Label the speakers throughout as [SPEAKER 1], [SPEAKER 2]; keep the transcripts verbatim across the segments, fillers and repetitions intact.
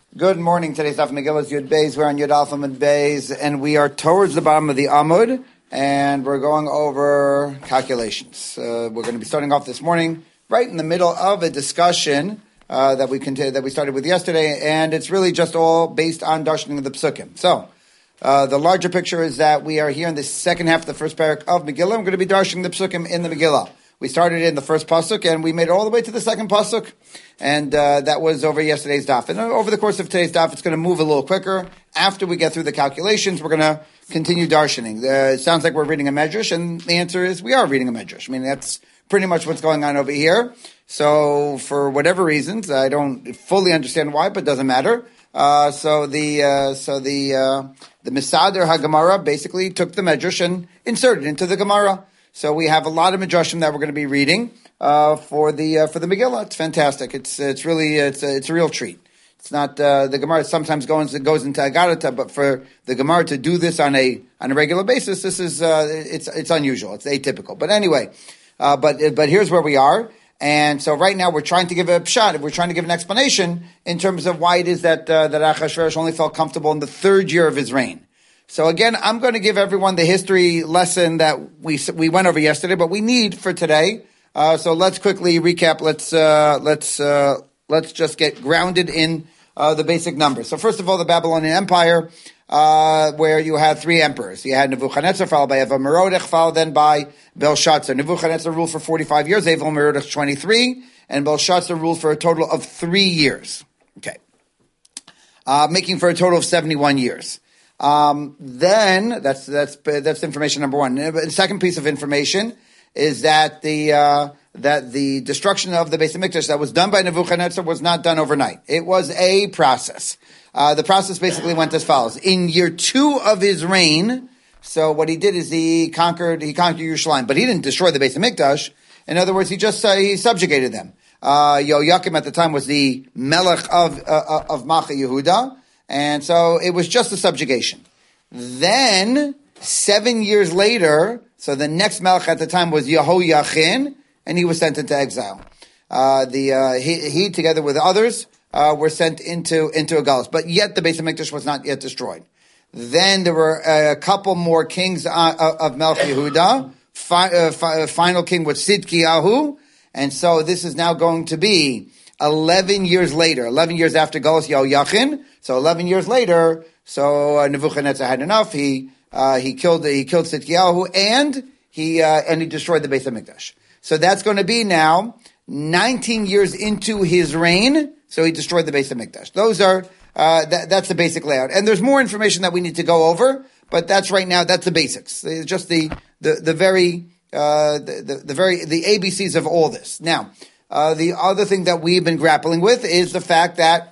[SPEAKER 1] Good morning. Today's Daf Megillah is Yud Beis. We're on Yud Alpha and Beis, and we are towards the bottom of the Amud, and we're going over calculations. Uh, we're going to be starting off this morning right in the middle of a discussion uh, that we conti- that we started with yesterday, and it's really just all based on darshaning of the Psukim. So, uh, the larger picture is that we are here in the second half of the first parak of Megillah. We're going to be darshaning the Psukim in the Megillah. We started in the first pasuk, and we made it all the way to the second pasuk, and uh, that was over yesterday's daf. And over the course of today's daf, it's going to move a little quicker. After we get through the calculations, we're going to continue darshaning. Uh, it sounds like we're reading a medrash, and the answer is we are reading a medrash. I mean, that's pretty much what's going on over here. So, for whatever reasons, I don't fully understand why, but it doesn't matter. Uh, so the uh, so the uh, the Misader HaGemara basically took the medrash and inserted it into the Gemara. So we have a lot of midrashim that we're going to be reading uh, for the uh, for the Megillah. It's fantastic. It's it's really it's a, it's a real treat. It's not uh, the Gemara sometimes goes goes into Agarata, but for the Gemara to do this on a on a regular basis, this is uh, it's it's unusual. It's atypical. But anyway, uh, but but here's where we are. And so right now we're trying to give a pshat. We're trying to give an explanation in terms of why it is that uh, that Achashverosh only felt comfortable in the third year of his reign. So again, I'm going to give everyone the history lesson that we we went over yesterday, but we need for today. Uh, so let's quickly recap. Let's uh, let's uh, let's just get grounded in uh, the basic numbers. So first of all, the Babylonian Empire, uh, where you had three emperors. You had Nebuchadnezzar, followed by Eva Merodach, followed then by Belshazzar. Nebuchadnezzar ruled for forty-five years, Eva Merodach twenty-three, and Belshazzar ruled for a total of three years. Okay, uh, making for a total of seventy-one years. Um, then that's that's that's information number one. The second piece of information is that the uh, that the destruction of the Beis Hamikdash that was done by Nebuchadnezzar was not done overnight. It was a process. Uh, the process basically went as follows: in year two of his reign, so what he did is he conquered he conquered Yerushalayim, but he didn't destroy the Beis Hamikdash. In other words, he just uh, he subjugated them. Uh, Yoakim at the time was the Melech of uh, of Macha Yehuda. And so it was just a subjugation. Then, seven years later, so the next Melech at the time was Yehoiachin, and he was sent into exile. Uh, the, uh, he, he, together with others, uh, were sent into, into a galus. But yet the Beis Hamikdash was not yet destroyed. Then there were a couple more kings uh, of Melech Yehuda. Fi- uh, fi- final king was Sidkiyahu. And so this is now going to be eleven years later, eleven years after Galus Yehoiachin. So eleven years later, so uh, Nebuchadnezzar had enough. He uh, he killed he killed Sidkiyahu, and he uh, and he destroyed the Beis Hamikdash. So that's going to be now nineteen years into his reign. So he destroyed the Beis Hamikdash. Those are uh, that, that's the basic layout. And there's more information that we need to go over, but that's right now. That's the basics. It's just the the the very uh, the, the the very the A B Cs of all this. Now, uh, the other thing that we've been grappling with is the fact that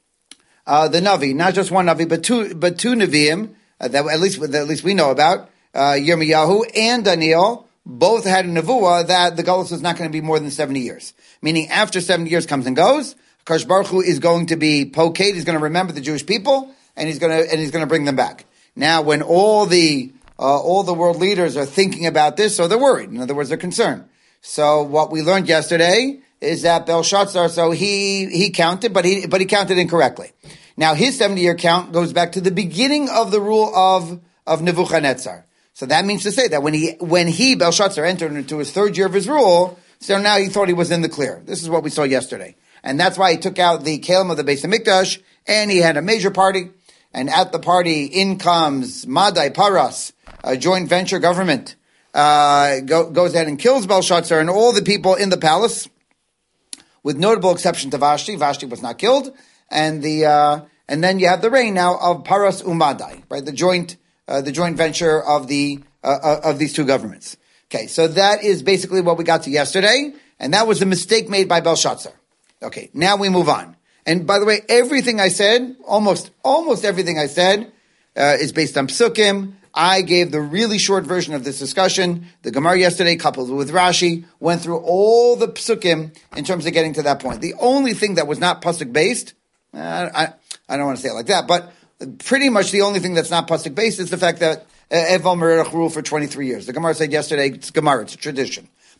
[SPEAKER 1] Uh, the Navi, not just one Navi, but two, but two Nevi'im, uh, that at least, that at least we know about, uh, Yirmiyahu and Daniel, both had a Nevuah that the Galus is not going to be more than seventy years. Meaning after seventy years comes and goes, Kadosh Baruch Hu is going to be pokad, he's going to remember the Jewish people, and he's going to, and he's going to bring them back. Now, when all the, uh, all the world leaders are thinking about this, so they're worried. In other words, they're concerned. So what we learned yesterday is that Belshazzar, so he, he counted, but he, but he counted incorrectly. Now, his seventy-year count goes back to the beginning of the rule of, of Nebuchadnezzar. So that means to say that when he, when he, Belshazzar, entered into his third year of his rule, so now he thought he was in the clear. This is what we saw yesterday. And that's why he took out the Kalim of the Beis Hamikdash, and he had a major party. And at the party, in comes Madai Paras, a joint venture government, uh, go, goes ahead and kills Belshazzar and all the people in the palace, with notable exception to Vashti. Vashti was not killed. And the uh, and then you have the reign now of Paras Umadai, right? The joint uh, the joint venture of the uh, of these two governments. Okay, so that is basically what we got to yesterday, and that was the mistake made by Belshazzar. Okay, now we move on. And by the way, everything I said, almost almost everything I said, uh, is based on Psukim. I gave the really short version of this discussion. The Gemara yesterday, coupled with Rashi, went through all the Psukim in terms of getting to that point. The only thing that was not Pasuk based. Uh, I, I don't want to say it like that, but pretty much the only thing that's not pasuk based is the fact that uh, Eval Merodach ruled for twenty-three years. The Gemara said yesterday, it's Gemara, it's a tradition.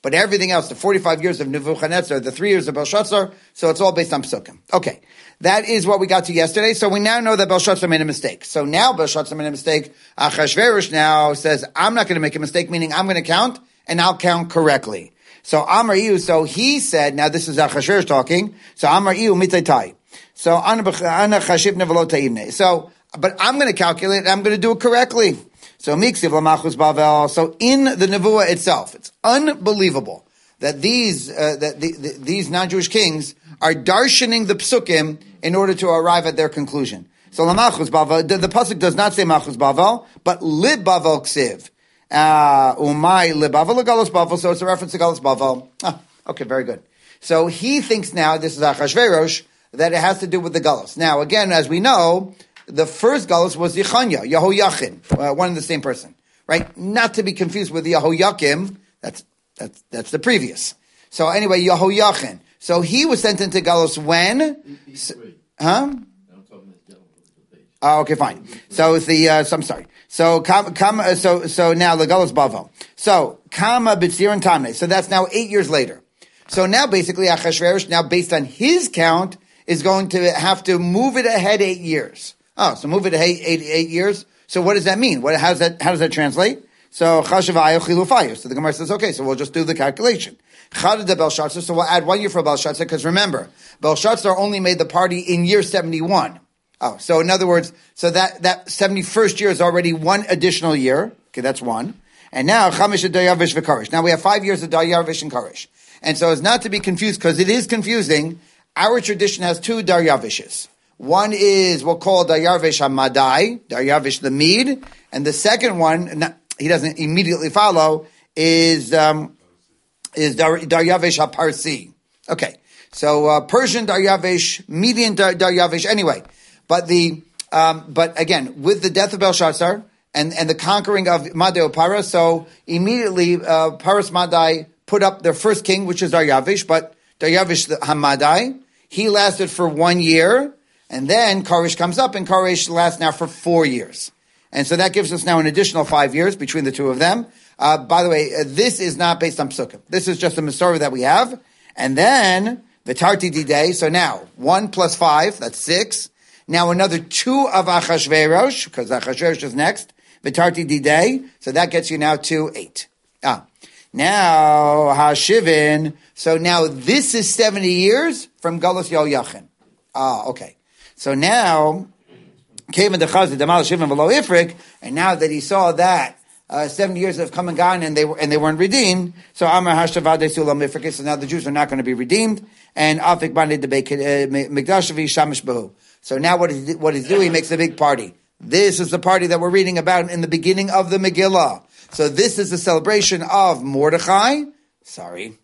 [SPEAKER 1] But everything else, the forty-five years of Nebuchadnezzar, the three years of Belshazzar, so it's all based on Psukim. Okay. That is what we got to yesterday. So we now know that Belshazzar made a mistake. So now Belshazzar made a mistake. Achashverosh now says, I'm not going to make a mistake, meaning I'm going to count, and I'll count correctly. So Amar Iu, so he said, now this is Achashverosh talking, so Amar Iu mitaytai. So, Ana Chashiv Nevelot Ta'ivne. So, but I'm going to calculate, and I'm going to do it correctly. So, Miksiv Lamachus Bavel. So, in the Nevuah itself, it's unbelievable that these, uh, that the, the, these non-Jewish kings are darshaning the psukim in order to arrive at their conclusion. So, Lamachus Bavel, the, the pasuk does not say Machus Bavel, but Lib Bavel Ksiv. Uh, Umay Lib Bavel Galos Bavel. So, it's a reference to Galos Bavel. Ah, okay, very good. So, he thinks now, this is Achashverosh, that it has to do with the Galus. Now, again, as we know, the first Galus was Yechanya, Yehoiachin, uh, one and the same person, right? Not to be confused with Yehoiakim, that's, that's, that's the previous. So anyway, Yehoiachin. So he was sent into Galus when? So, huh? Oh, okay, fine. So it's the, uh, so I'm sorry. So, come, come, uh, so, so now the Galus Bavo. So, Kama B'tzir and Tamne. So that's now eight years later. So now basically Achashverosh, now based on his count, is going to have to move it ahead eight years. Oh, so move it ahead eight, eight years. So what does that mean? What, how does that, how does that translate? So, Chashavayo Chilufayo. So the Gemara says, okay, so we'll just do the calculation. Chadada Belshazzar, so we'll add one year for Belshazzar, because remember, Belshazzar only made the party in year seventy-one. Oh, so in other words, so that, that seventy-first year is already one additional year. Okay, that's one. And now, Chamish Daryavish v'Karish. Now we have five years of Daryavish and Karish. And so as not to be confused, because it is confusing, our tradition has two Daryavishes. One is, we'll call Daryavish HaMadai, Daryavish the Mede, and the second one, not, he doesn't immediately follow, is, um, is Dar, Daryavish HaParsi. Okay. So, uh, Persian Daryavish, Median Dar, Daryavish, anyway. But the, um, but again, with the death of Belshazzar, and, and the conquering of Madai Paras, so immediately, uh, Paras Madai put up their first king, which is Daryavish, but Daryavish the HaMadai, he lasted for one year, and then Karish comes up, and Karish lasts now for four years. And so that gives us now an additional five years between the two of them. Uh, by the way, uh, this is not based on Psukim. This is just a Masorah that we have. And then, V'tarti Didei, so now, one plus five, that's six. Now another two of Achashverosh, because Achashverosh is next. V'tarti Didei, so that gets you now to eight. Ah. Now, Hashivin, so now this is seventy years from Galus Yehoiachin. Ah, okay. So now, came in the Chazid, Damal Shivin below Ifrik, and now that he saw that uh, seventy years have come and gone and they were and they weren't redeemed, so Amar Hashavade Sulam Ifrik, so now the Jews are not going to be redeemed, and Afik Bani the Mikdashavi Shamish Bahu. So now what is what he's doing? He makes a big party. This is the party that we're reading about in the beginning of the Megillah. So this is the celebration of Mordechai. Sorry.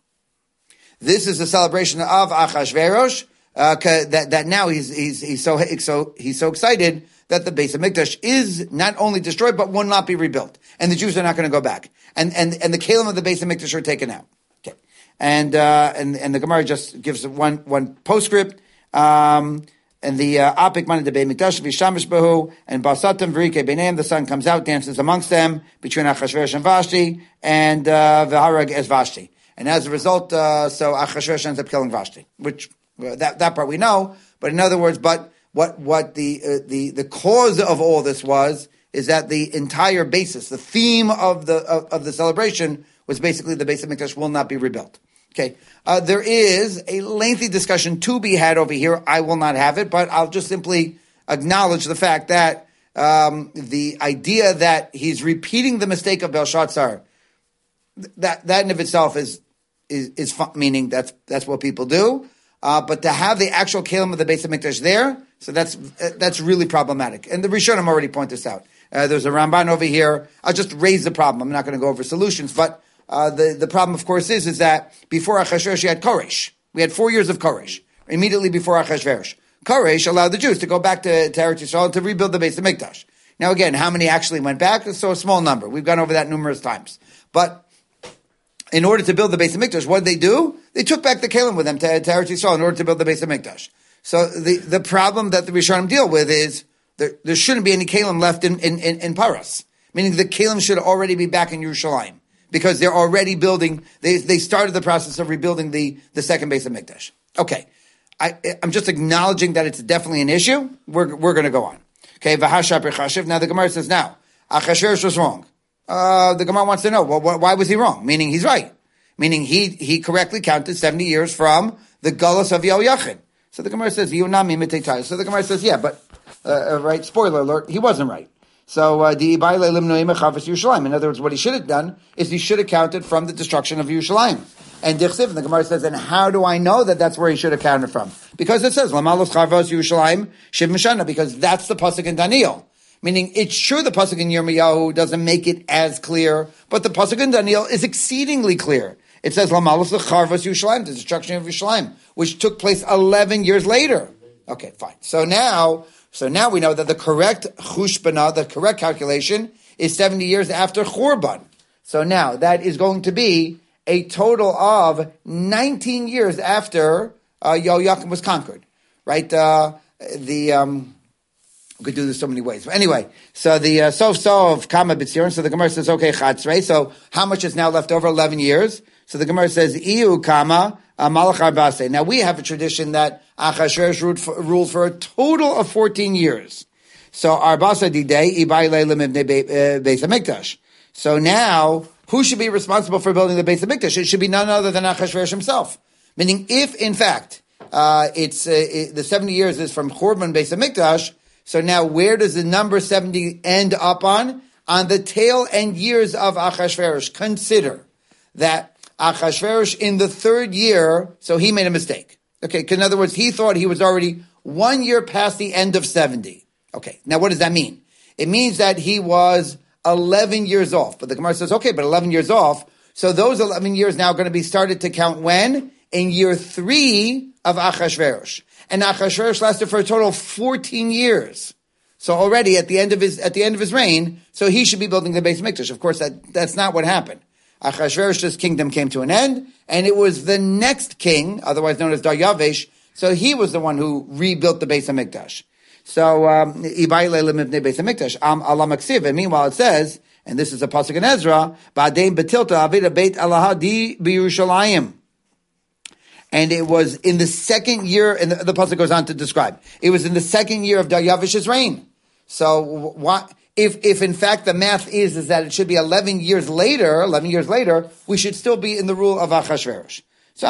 [SPEAKER 1] This is the celebration of Achashverosh. Uh, that that now he's he's he's so so he's so excited that the Beis Hamikdash is not only destroyed but will not be rebuilt, and the Jews are not going to go back, and and and the kalim of the Beis Hamikdash are taken out. Okay, and uh, and and the Gemara just gives one one postscript. Um, And the Apik Man the Beit Mikdash Vishamish Bahu and Basatam Vrike Benem, the sun comes out, dances amongst them between Achashverosh and Vashti, and uh, V'harag as Vashti. And as a result, uh, so Achashverosh ends up killing Vashti, which uh, that that part we know. But in other words, but what what the uh, the the cause of all this was is that the entire basis, the theme of the of, of the celebration was basically the Beis Hamikdash will not be rebuilt. Okay, uh, there is a lengthy discussion to be had over here. I will not have it, but I'll just simply acknowledge the fact that um, the idea that he's repeating the mistake of Belshazzar, that that in of itself is is, is fun, meaning that's that's what people do. Uh, but to have the actual kalim of the Beis Hamikdash there, so that's that's really problematic. And the Rishonim already point this out. Uh, there's a Ramban over here. I'll just raise the problem. I'm not going to go over solutions, but. Uh, the, the problem, of course, is, is that before Achashverosh, you had Koresh. We had four years of Koresh, immediately before Achashverosh. Koresh allowed the Jews to go back to, to Eretz Yisrael to rebuild the Beis Hamikdash. Now, again, how many actually went back? So a small number. We've gone over that numerous times. But in order to build the Beis Hamikdash, what did they do? They took back the Kalim with them to, to Eretz Yisrael in order to build the Beis Hamikdash. So the, the problem that the Rishonim deal with is there, there shouldn't be any Kalim left in, in, in, in Paras. Meaning the Kalim should already be back in Yerushalayim. because they're already building, they, they started the process of rebuilding the, the second base of Mikdash. Okay. I, I'm just acknowledging that it's definitely an issue. We're, we're going to go on. Okay. Now the Gemara says, now, Achashverosh was wrong. Uh, the Gemara wants to know, well, why was he wrong? Meaning he's right. Meaning he, he correctly counted seventy years from the Gullus of Yehoiachin. So the Gemara says, Yunami miteitai. So the Gemara says, yeah, but, uh, right, spoiler alert, he wasn't right. So, uh, in other words, what he should have done is he should have counted from the destruction of Yerushalayim. And Dichsiv, the Gemara says, and how do I know that that's where he should have counted from? Because it says, Lamalos Charvos Yerushalayim Shiv Mishana, because that's the pasuk in Daniel. Meaning, it's sure the pasuk in Yirmiyahu doesn't make it as clear, but the pasuk in Daniel is exceedingly clear. It says, Lamalos Charvos Yerushalayim, the destruction of Yerushalayim, which took place eleven years later. Okay, fine. So now, so now we know that the correct chushbana, the correct calculation, is seventy years after Churban. So now, that is going to be a total of nineteen years after uh, Yehoiakim was conquered. Right? Uh, the, um, we could do this so many ways. But anyway, so the uh, sof sof kama b'tzion, so the Gemara says, okay, chatzrei, so how much is now left over? eleven years. So the Gemara says, iu kama malach arbase. Now we have a tradition that Achashverosh ruled for, ruled for a total of fourteen years. So arbasa didei ibai leilim ibnei beis hamikdash. So now, who should be responsible for building the Beis Hamikdash? It should be none other than Achashverosh himself. Meaning, if in fact uh, it's uh, it, the seventy years is from Churban Beis Hamikdash, so now where does the number seventy end up on? On the tail end years of Achashverosh. Consider that Achashverosh in the third year, so he made a mistake. Okay, in other words, he thought he was already one year past the end of seventy. Okay, now what does that mean? It means that he was eleven years off. But the Gemara says, okay, but eleven years off. So those eleven years now are going to be started to count when? In year three of Achashverosh. And Achashverosh lasted for a total of fourteen years. So already at the end of his, at the end of his reign, so he should be building the Beis Hamikdash. Of course, that, that's not what happened. Achashverosh's kingdom came to an end, and it was the next king, otherwise known as Daryavesh, so he was the one who rebuilt the Beis Hamikdash. So, um, and meanwhile it says, and this is a pasuk in Ezra, and it was in the second year, and the, the pasuk goes on to describe, it was in the second year of Daryavish's reign. So, what, if, if in fact the math is, is that it should be eleven years later, eleven years later, we should still be in the rule of Achashverosh. So,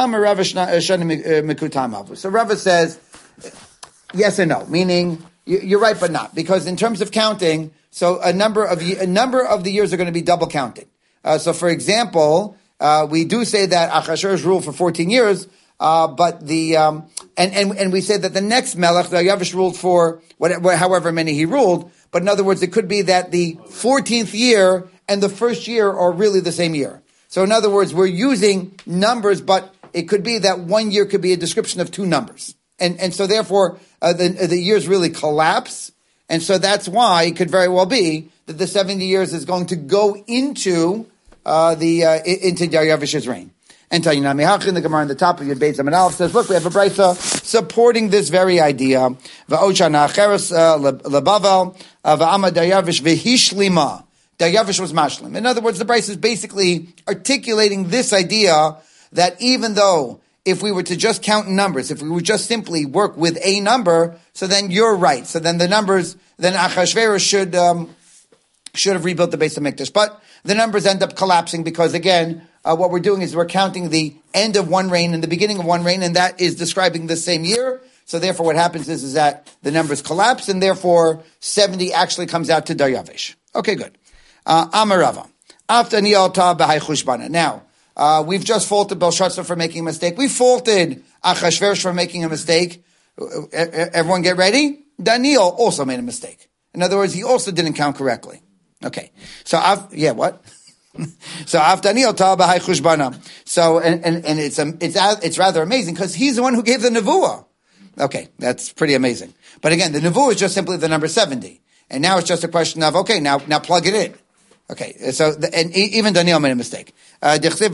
[SPEAKER 1] So Rava says, yes and no, meaning you're right, but not, because in terms of counting, so a number of a number of the years are going to be double counted. Uh, so, for example, uh, we do say that Achashverosh ruled for fourteen years, uh, but the um, and and and we say that the next Melech, Daryavish, ruled for whatever, however many he ruled. But in other words, it could be that the fourteenth year and the first year are really the same year. So, in other words, we're using numbers, but it could be that one year could be a description of two numbers. And, and so therefore, uh, the, the years really collapse. And so that's why it could very well be that the seventy years is going to go into, uh, the, uh, into Daryavish's reign. And Tayyinami Hachin, the Gemara on the top of your Beit Zaman Aleph says, look, we have a brayta supporting this very idea. Va'ochana acheres lebavel, va'ama Daryavish v'hishlima. Daryavish was mashlim. In other words, the brayta is basically articulating this idea that even though if we were to just count numbers, if we would just simply work with a number, so then you're right. So then the numbers, then Achashverosh should um, should have rebuilt the Beis Hamikdash. But the numbers end up collapsing because, again, uh, what we're doing is we're counting the end of one reign and the beginning of one reign, and that is describing the same year. So therefore what happens is, is that the numbers collapse, and therefore seventy actually comes out to Daryavish. Okay, good. Uh, Amarava. After Niyalta B'hai Chushbana. Now, Uh, we've just faulted Belshazzar for making a mistake. We faulted Achashverosh for making a mistake. Everyone get ready? Daniel also made a mistake. In other words, he also didn't count correctly. Okay. So, I've, yeah, what? so, Av Daniel ta b'hai chushbana. So, and, and, and it's, um, it's, it's rather amazing because he's the one who gave the nevuah. Okay. That's pretty amazing. But again, the nevuah is just simply the number seventy. And now it's just a question of, okay, now, now plug it in. Okay, so, the, and even Daniel made a mistake. Uh, so it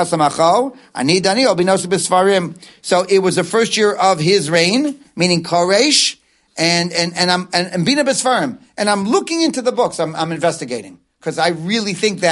[SPEAKER 1] was the first year of his reign, meaning Koresh, and, and, and I'm, and, and Bina B'Sfarim. And I'm looking into the books, I'm, I'm investigating. Because I really think that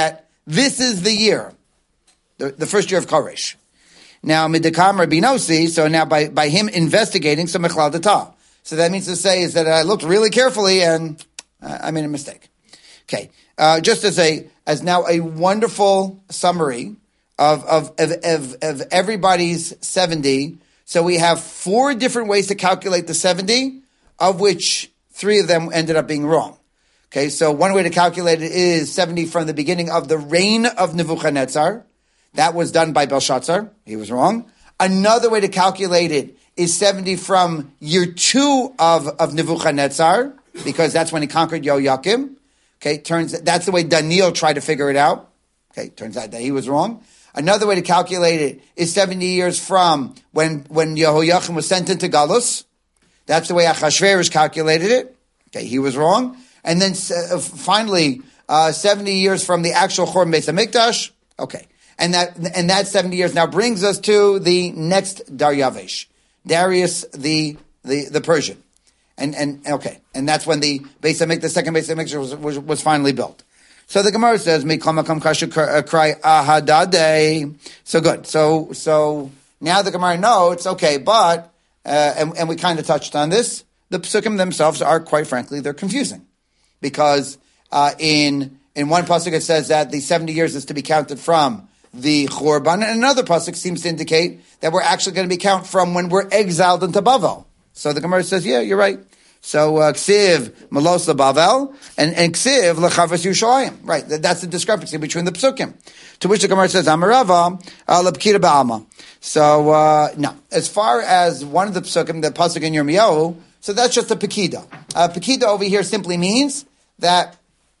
[SPEAKER 1] This is the year, the, the first year of Koresh. Now, midakam Rabbi Nossi, so now by, by him investigating, so mechlal data. So that means to say is that I looked really carefully and uh, I made a mistake. Okay, uh, just as a as now a wonderful summary of of, of of of everybody's seventy. So we have four different ways to calculate the seventy, of which three of them ended up being wrong. Okay, so one way to calculate it is seventy from the beginning of the reign of Nebuchadnezzar. That was done by Belshazzar. He was wrong. Another way to calculate it is seventy from year two of, of Nebuchadnezzar, because that's when he conquered Yoakim. Okay, turns that's the way Daniel tried to figure it out. Okay, turns out that he was wrong. Another way to calculate it is seventy years from when, when Yehoiakim was sent into Galus. That's the way Achashverosh calculated it. Okay, he was wrong. And then uh, finally, uh, seventy years from the actual Churban Beis HaMikdash. Okay. And that, and that seventy years now brings us to the next Daryavesh. Darius the, the, the Persian. And, and, okay. And that's when the Beis HaMikdash, the second Beis HaMikdash was, was, was finally built. So the Gemara says, Miklam Makam Kasha Cry Ahadade. So good. So, so now the Gemara notes, okay, but, uh, and, and we kind of touched on this, the Psukim themselves are, quite frankly, they're confusing. Because, uh, in, in one pasuk it says that the seventy years is to be counted from the Churban, and another pasuk seems to indicate that we're actually going to be counted from when we're exiled into Bavel. So the Gemara says, yeah, you're right. So, uh, Ksiv, Malos Bavel, and, and Ksiv, Lechavas Yushalayim. Right, that's the discrepancy between the psukim. To which the Gemara says, Amarava, uh, Lepkira Ba'alma. So, uh, no. As far as one of the psukim, the pasuk in Yirmiyahu, so that's just a Pekida. Uh, Pekida over here simply means that,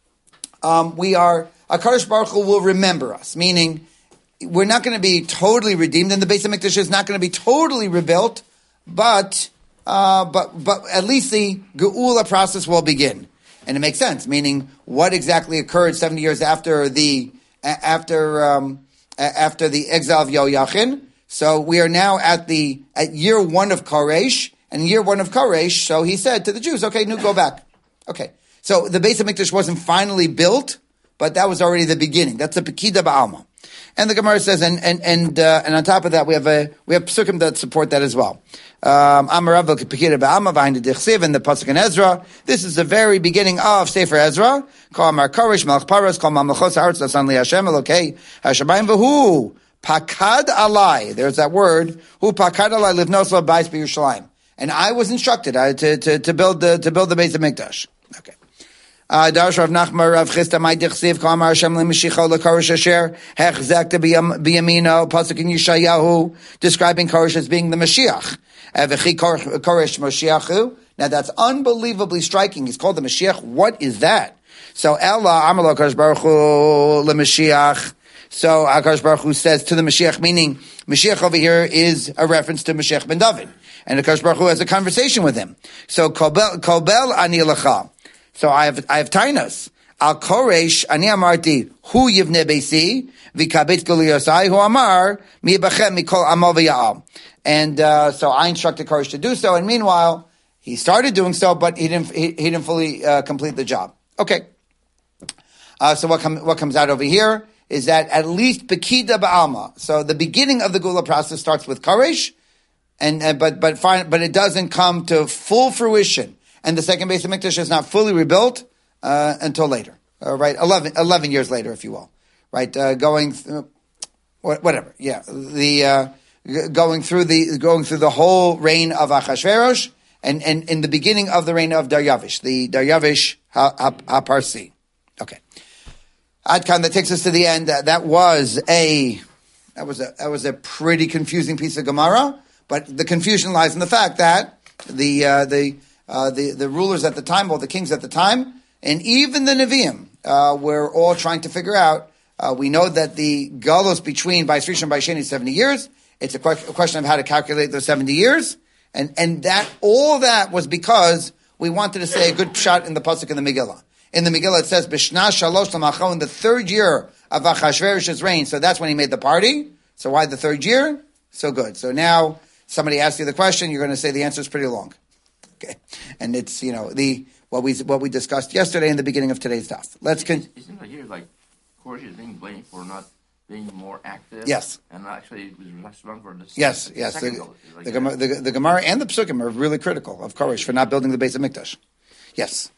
[SPEAKER 1] um, we are, HaKadosh Baruch Hu will remember us, meaning, we're not going to be totally redeemed, and the Beis HaMikdash is not going to be totally rebuilt, but, uh, but, but at least the Geula process will begin. And it makes sense, meaning what exactly occurred seventy years after the, after, um, after the exile of Yoyachin. So we are now at the, at year one of Koresh, and year one of Koresh, so he said to the Jews, okay, no, go back. Okay. So the Beis HaMikdash wasn't finally built, but that was already the beginning. That's the Pekida Ba'alma. And the Gemara says, and and and uh, and on top of that, we have a we have psukim that support that as well. Um, Amarav Pekida Ba'alma behind the Dichsiv and the pasuk in Ezra. This is the very beginning of Sefer Ezra. Kol Amar Koresh Melech Paras Kol Mamlechos Haaretz Nasan Li Hashem Elokei Hashamayim V'Hu Pakad Alai. There's that word. Hu Pakad Alai Livnos Lo Bais BeYerushalayim. And I was instructed uh, to to to build the to build the Beis HaMikdash. Okay. Uh, Darsh Rav Nachman Rav Chisda Mai Dichsiv Kol Amar Hashem LeMashiach LeKoresh Asher Hechzekta B'Yamino Pasuk in Yeshayahu describing Koresh as being the Mashiach. V'chi Koresh Mashiachu. Now that's unbelievably striking. He's called the Mashiach. What is that? So Ella Amar Lo Koresh Baruch Hu LeMashiach. So HaKadosh Baruch Hu says to the Mashiach, meaning Mashiach over here is a reference to Mashiach ben David, and HaKadosh Baruch Hu has a conversation with him. So Kobel Kobel Ani Lecha. So I have, I have tainas. Al Koresh, ani amarti, hu yivne beisi, v'kabit guliyosai, hu amar, mi bachem mikol amal v'ya'al. And, uh, so I instructed Koresh to do so, and meanwhile, he started doing so, but he didn't, he, he didn't fully, uh, complete the job. Okay. Uh, so what comes, what comes out over here is that at least Pekida Ba'alma. So the beginning of the Gula process starts with Koresh, and, uh, but, but fine, but it doesn't come to full fruition. And the second Beis HaMikdash is not fully rebuilt uh, until later, uh, right? eleven, eleven years later, if you will, right? Uh, going, th- whatever, yeah. The uh, g- going through the going through the whole reign of Achashverosh, and and in the beginning of the reign of Daryavish, the Daryavish HaParsi. Okay, Adkan, that takes us to the end. That, that was a that was a that was a pretty confusing piece of Gemara, but the confusion lies in the fact that the uh, the Uh, the, the rulers at the time, or the kings at the time, and even the Nevi'im, uh, were all trying to figure out, uh, we know that the Galos between Bais Rishon and Bais Sheni is seventy years. It's a, que- a question of how to calculate those seventy years. And, and that, all that was because we wanted to say a good shot in the Pasuk in the Megillah. In the Megillah it says, B'shna shalosh l'macho, in the third year of Achashverosh's reign. So that's when he made the party. So why the third year? So good. So now, somebody asks you the question, you're going to say the answer is pretty long. Okay, and it's, you know, the what we what we discussed yesterday in the beginning of today's daf. Let's con-
[SPEAKER 2] Isn't a year like course, he's being blamed for not being more active.
[SPEAKER 1] Yes.
[SPEAKER 2] And actually was responsible for this.
[SPEAKER 1] Yes,
[SPEAKER 2] the
[SPEAKER 1] yes.
[SPEAKER 2] second
[SPEAKER 1] The,
[SPEAKER 2] goal. Like
[SPEAKER 1] the, Gemara, the, the Gemara and the Psukim are really critical of Koresh for not building the base of Mikdash. Yes.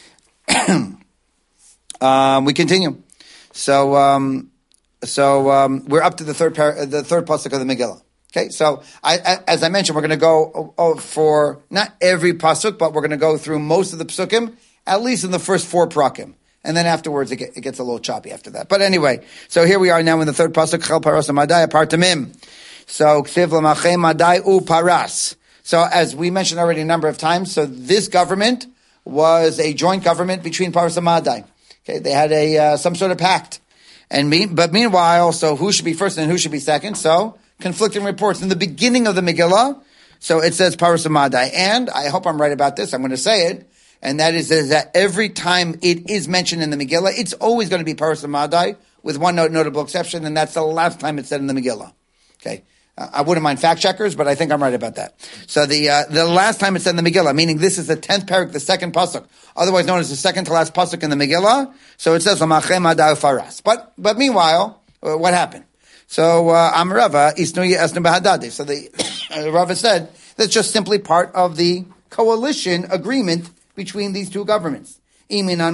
[SPEAKER 1] um, we continue. So, um, so um, we're up to the third par- the third pasuk of the Megillah. Okay, so I, I, as I mentioned, we're going to go oh, oh, for not every pasuk, but we're going to go through most of the psukim, at least in the first four prakim. And then afterwards, it, get, it gets a little choppy after that. But anyway, so here we are now in the third pasuk, Chel Paras Madai Apartamim. So, Ksiv Lamachem Madai U Paras. So, as we mentioned already a number of times, so this government was a joint government between Paras and Madai. Okay, they had a uh, some sort of pact. And me, but meanwhile, so who should be first and who should be second? So, conflicting reports. In the beginning of the Megillah, so it says Paras and Madai. And I hope I'm right about this. I'm going to say it. And that is, is that every time it is mentioned in the Megillah, it's always going to be Paras and Madai, with one note, notable exception, and that's the last time it's said in the Megillah. Okay, uh, I wouldn't mind fact checkers, but I think I'm right about that. So the uh, the last time it's said in the Megillah, meaning this is the tenth parak, the second pasuk, otherwise known as the second to last pasuk in the Megillah. So it says Lamachem Madai Faras. But but meanwhile, uh, what happened? So Amarava Isnu Yesnu Bahadade. So the uh, Rava said that's just simply part of the coalition agreement between these two governments. So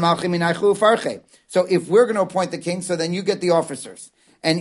[SPEAKER 1] if we're going to appoint the king, so then you get the officers. And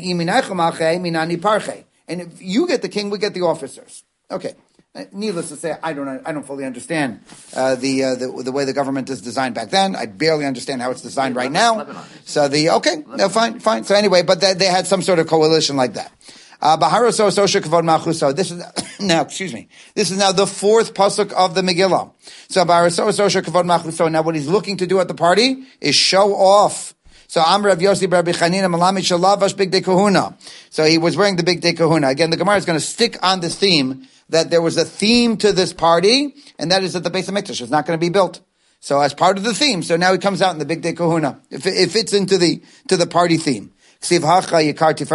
[SPEAKER 1] and if you get the king, we get the officers. Okay. Needless to say, I don't I don't fully understand uh, the, uh, the the way the government is designed back then. I barely understand how it's designed right now. So the okay, no, fine, fine. So anyway, but they, they had some sort of coalition like that. Baharaso Sosha Kavod Machuso. This is now, excuse me. This is now the fourth pasuk of the Megillah. So Baharaso Sosha Kavod Machuso. Now, what he's looking to do at the party is show off. So Amr of Yossi Rabbi Chanina Malami Shalavash Big Day Kahuna. So he was wearing the Big Day Kahuna. Again, the Gemara is going to stick on this theme that there was a theme to this party, and that is that the Beis HaMikdash is not going to be built. So as part of the theme, so now he comes out in the Big Day Kahuna. If it fits into the to the party theme. And in fact, the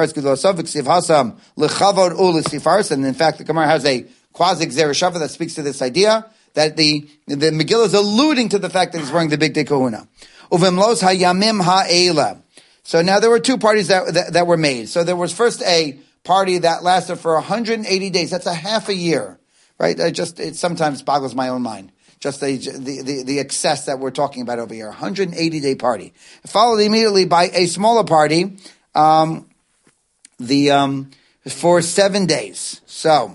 [SPEAKER 1] Gemara has a quasi Xereshava that speaks to this idea that the the Megillah is alluding to the fact that he's wearing the Big Day Kahuna. So now there were two parties that, that that were made. So there was first a party that lasted for one hundred eighty days. That's a half a year, right? I just it sometimes boggles my own mind. Just the, the, the, the excess that we're talking about over here. one hundred eighty day party. Followed immediately by a smaller party, um, the, um, for seven days. So,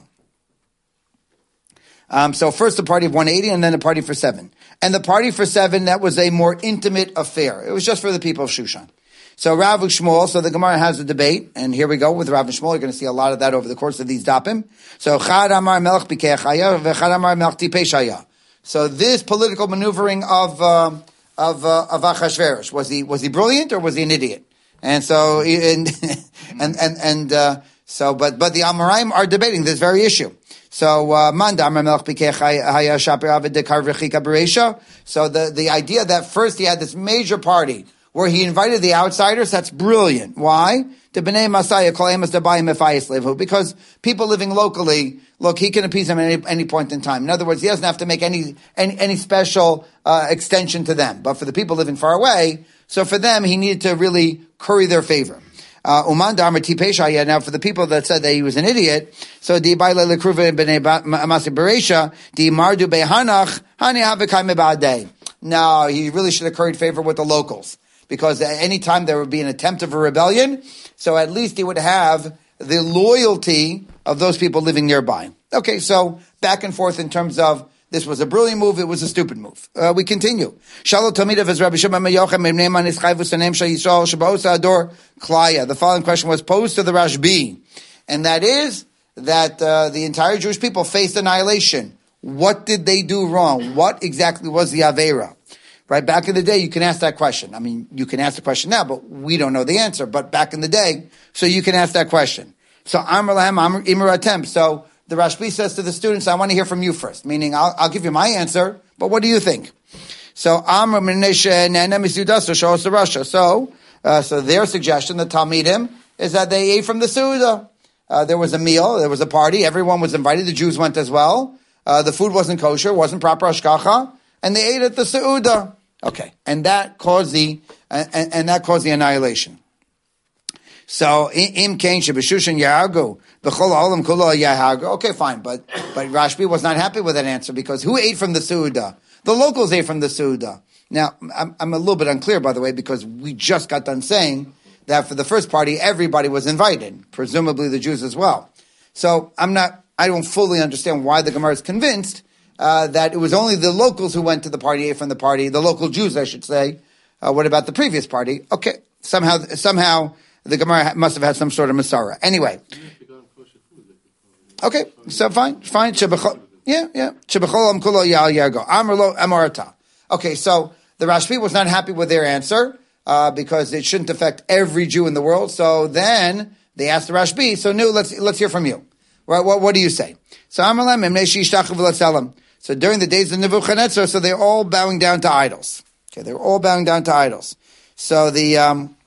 [SPEAKER 1] um, so first a party of one hundred eighty and then a party for seven. And the party for seven, that was a more intimate affair. It was just for the people of Shushan. So Rav and Shmuel, so the Gemara has a debate, and here we go with Rav and Shmuel. You're going to see a lot of that over the course of these dapim. So Chad Amar Melech Bikei Chaya, V'Chad Amar Melech Tipei Shaya. So this political maneuvering of uh, of uh, of Achashverosh, was he was he brilliant or was he an idiot? And so and and and, and uh, so, but but the Amoraim are debating this very issue. So Man Damar Melech Bikei Chaya Shaper Aved Dekar V'Chika Bereisha. So the the idea that first he had this major party where he invited the outsiders, that's brilliant. Why? Because people living locally, look, he can appease them at any, any point in time. In other words, he doesn't have to make any any, any special uh, extension to them. But for the people living far away, so for them, he needed to really curry their favor. Uman Damar Tipesha. Now, for the people that said that he was an idiot, so di Baile Lekruva Bnei Amasi Bereisha, di Mardu Behanach Hani Havikai Mebadei. No, he really should have curried favor with the locals. Because any time there would be an attempt of a rebellion, so at least he would have the loyalty of those people living nearby. Okay, so back and forth in terms of this was a brilliant move, it was a stupid move. Uh, we continue. The following question was posed to the Rashbi, and that is that uh, the entire Jewish people faced annihilation. What did they do wrong? What exactly was the Aveira? Right, back in the day, you can ask that question. I mean, you can ask the question now, but we don't know the answer. But back in the day, so you can ask that question. So Amr Lahem, Amr Imaratem. So the Rashbi says to the students, I want to hear from you first. Meaning, I'll, I'll give you my answer, but what do you think? So Amr Meneshe Nana Misudasa shows the Russia. So, uh, so their suggestion, the Talmidim, is that they ate from the Suda. Uh, there was a meal, there was a party, everyone was invited, the Jews went as well. Uh, the food wasn't kosher, wasn't proper hashgacha. And they ate at the Seudah. Okay. And that caused the, and, and that caused the annihilation. So im kain shebeshushan yahagu b'chol ha'olam kulo yahagu. Okay, fine, but but Rashbi was not happy with that answer because who ate from the Suda? The locals ate from the Suda. Now, I'm, I'm a little bit unclear, by the way, because we just got done saying that for the first party, everybody was invited, presumably the Jews as well. So I'm not, I don't fully understand why the Gemara is convinced uh, that it was only the locals who went to the party, ate from the party, the local Jews, I should say. Uh, what about the previous party? Okay, somehow, somehow the Gemara must have had some sort of Masara. Anyway. Okay, so fine, fine. Yeah, yeah. Okay, so the Rashbi was not happy with their answer uh, because it shouldn't affect every Jew in the world. So then they asked the Rashbi, so no, let's let's hear from you. What, what, what do you say? So so during the days of Nebuchadnezzar, so they're all bowing down to idols. Okay, they're all bowing down to idols. So the um,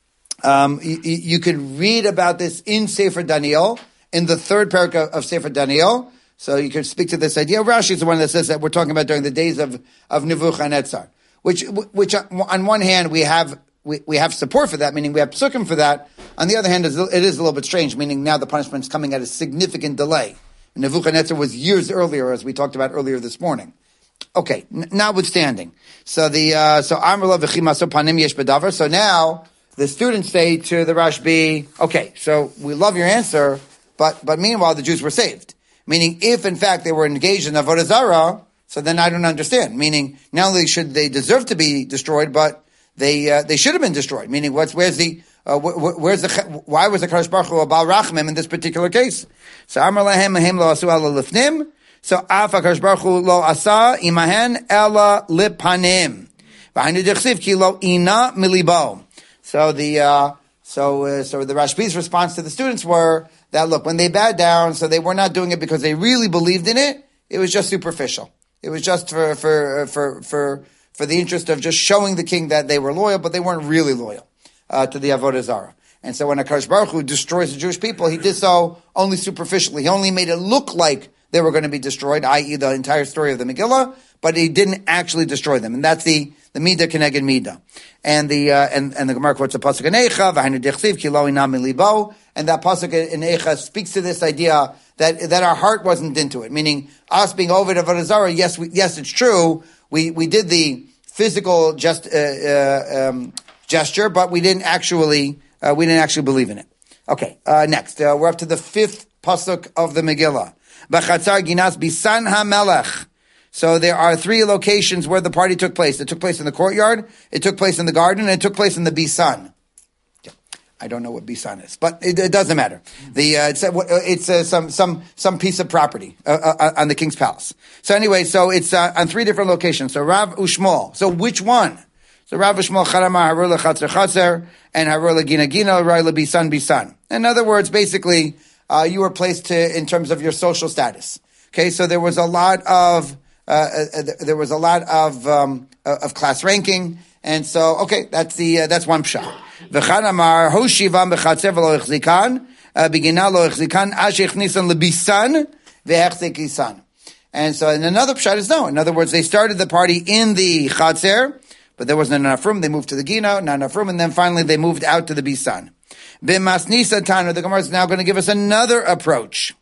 [SPEAKER 1] um, you, you could read about this in Sefer Daniel, in the third paragraph of Sefer Daniel. So you could speak to this idea. Rashi is the one that says that we're talking about during the days of, of Nebuchadnezzar, which, which on one hand we have, we, we have support for that, meaning we have psukim for that. On the other hand, it is a little bit strange, meaning now the punishment is coming at a significant delay. Nebuchadnezzar was years earlier, as we talked about earlier this morning. Okay, n- notwithstanding. So the, uh, so Amrullah v'chimaso panim yesh bedavar. So now the students say to the Rashbi, okay, so we love your answer, but, but meanwhile the Jews were saved. Meaning, if in fact they were engaged in Avodah Zarah, so then I don't understand. Meaning, not only should they deserve to be destroyed, but they uh, they should have been destroyed. Meaning, what's where's the uh, wh- where's the why was the Kadosh Baruch Hu a Baal Rachamim in this particular case? So Amar lahem mahem lo asu ala lifnim. So af Kadosh Baruch Hu lo asa imahen ela lipanim. V'hainu dechsiv ki lo ina milibo. So the uh, so uh, so the Rashbi's response to the students were that, look, when they bowed down, so they were not doing it because they really believed in it. It was just superficial. It was just for, for, for, for, for the interest of just showing the king that they were loyal, but they weren't really loyal, uh, to the Avodah Zarah. And so when HaKadosh Baruch Hu destroys the Jewish people, he did so only superficially. He only made it look like they were going to be destroyed, that is the entire story of the Megillah, but he didn't actually destroy them. And that's the, the Midah Keneged Midah. And the, uh, and, and the Gemara quotes a Pasuk in Eicha, V'hainu dechsiv ki lo ina milibo. And that pasuk in Eicha speaks to this idea that that our heart wasn't into it. Meaning, us being over to Avodah Zarah, yes, we, yes, it's true. We we did the physical just uh, uh, um, gesture, but we didn't actually uh, we didn't actually believe in it. Okay, uh, next uh, we're up to the fifth pasuk of the Megillah. B'chatzar ginas bisan hamelech. So there are three locations where the party took place. It took place in the courtyard, it took place in the garden, and it took place in the bisan. I don't know what bisan is, but it, it doesn't matter. The uh, it's uh, it's uh, some some some piece of property uh, uh, on the king's palace. So anyway, so it's uh, on three different locations. So Rav Ushmol. So which one? So Rav Ushmol Charama Harula Chatzer Chatzer and Harula Gina Gina Harula Bisan Bisan. In other words, basically, uh, you were placed to in terms of your social status. Okay, so there was a lot of uh, uh, there was a lot of um, of class ranking. And so, okay, that's the, uh, that's one pshat. V'chan amar, ho shivam b'chatzer v'lo echzikan, begina lo echzikan, ash echnisan lebisan, v'echzik isan. And so, and another pshat is no. In other words, they started the party in the chatzer, but there wasn't enough room. They moved to the gina, not enough room, and then finally they moved out to the bisan. B'masnisa tanu, the Gemara is now going to give us another approach.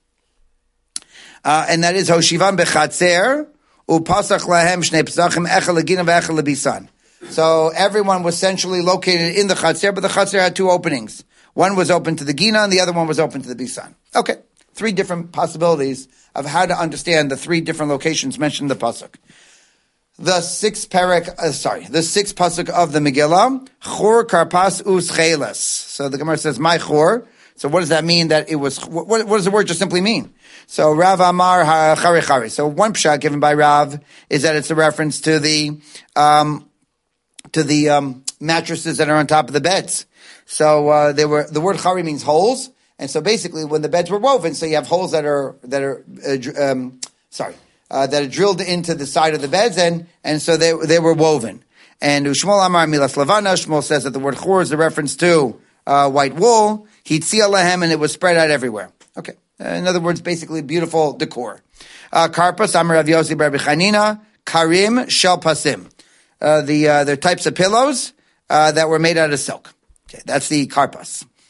[SPEAKER 1] Uh, and that is, ho shivam b'chatzer, u'pasach lahem shnei pesachim, echel legina v'echel lebisan. So everyone was centrally located in the Chatzir, but the Chatzir had two openings. One was open to the Gina, and the other one was open to the Bisan. Okay, three different possibilities of how to understand the three different locations mentioned in the pasuk. The sixth parak, uh, sorry, the sixth pasuk of the Megillah, Chor Karpas Us Cheles. So the Gemara says, "My Chor." So what does that mean? That it was. What, what does the word just simply mean? So Rav Amar Chari Chari. So one pshat given by Rav is that it's a reference to the. Um, to the um, mattresses that are on top of the beds. So uh, they were the word chari means holes, and so basically when the beds were woven, so you have holes that are that are uh, um, sorry uh, that are drilled into the side of the beds, and and so they they were woven. And Shmuel Amar Milas Lavana, Shmuel says that the word chor is a reference to uh, white wool. Hitzia lahem, and it was spread out everywhere. Okay, uh, in other words, basically beautiful decor. Uh, Karpas Amar Rav Yossi Bar B'Chanina Karim Shel Pasim. Uh, the, uh, the types of pillows, uh, that were made out of silk. Okay, that's the karpas.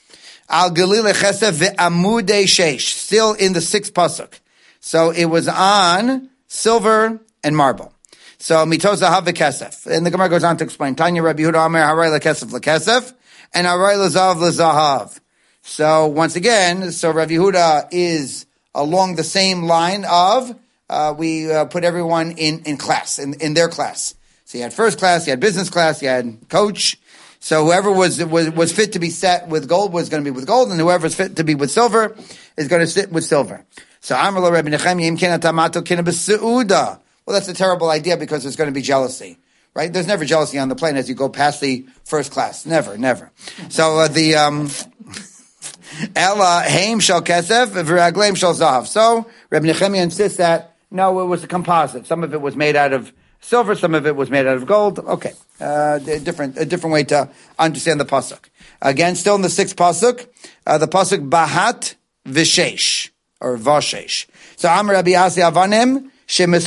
[SPEAKER 1] Al Galile Chesef ve'amudei sheish, still in the sixth pasuk. So it was on silver and marble. So mitos zahav v'kesef. And the Gemara goes on to explain. Tanya Rabbi Yehuda Amar haray lekesef lekesef and haray lezahav lezahav. So once again, so Rabbi Yehuda is along the same line of uh, we uh, put everyone in in class in in their class. So you had first class, you had business class, you had coach. So whoever was was was fit to be set with gold was going to be with gold, and whoever is fit to be with silver is going to sit with silver. So Amar lo Rabbi Nechemia im ken atamato ken b'seuda. Well, that's a terrible idea because there's going to be jealousy, right? There's never jealousy on the plane as you go past the first class. Never, never. So uh, the um, Ella Haim shel kesef v'ragleim shel zahav. So Rabbi Nechemia insists that no, it was a composite. Some of it was made out of silver, some of it was made out of gold. Okay, uh, a different a different way to understand the pasuk. Again, still in the sixth pasuk, uh, the pasuk bahat v'sheish or vashesh. So Amar Rabbi Asi avanim. Um, we're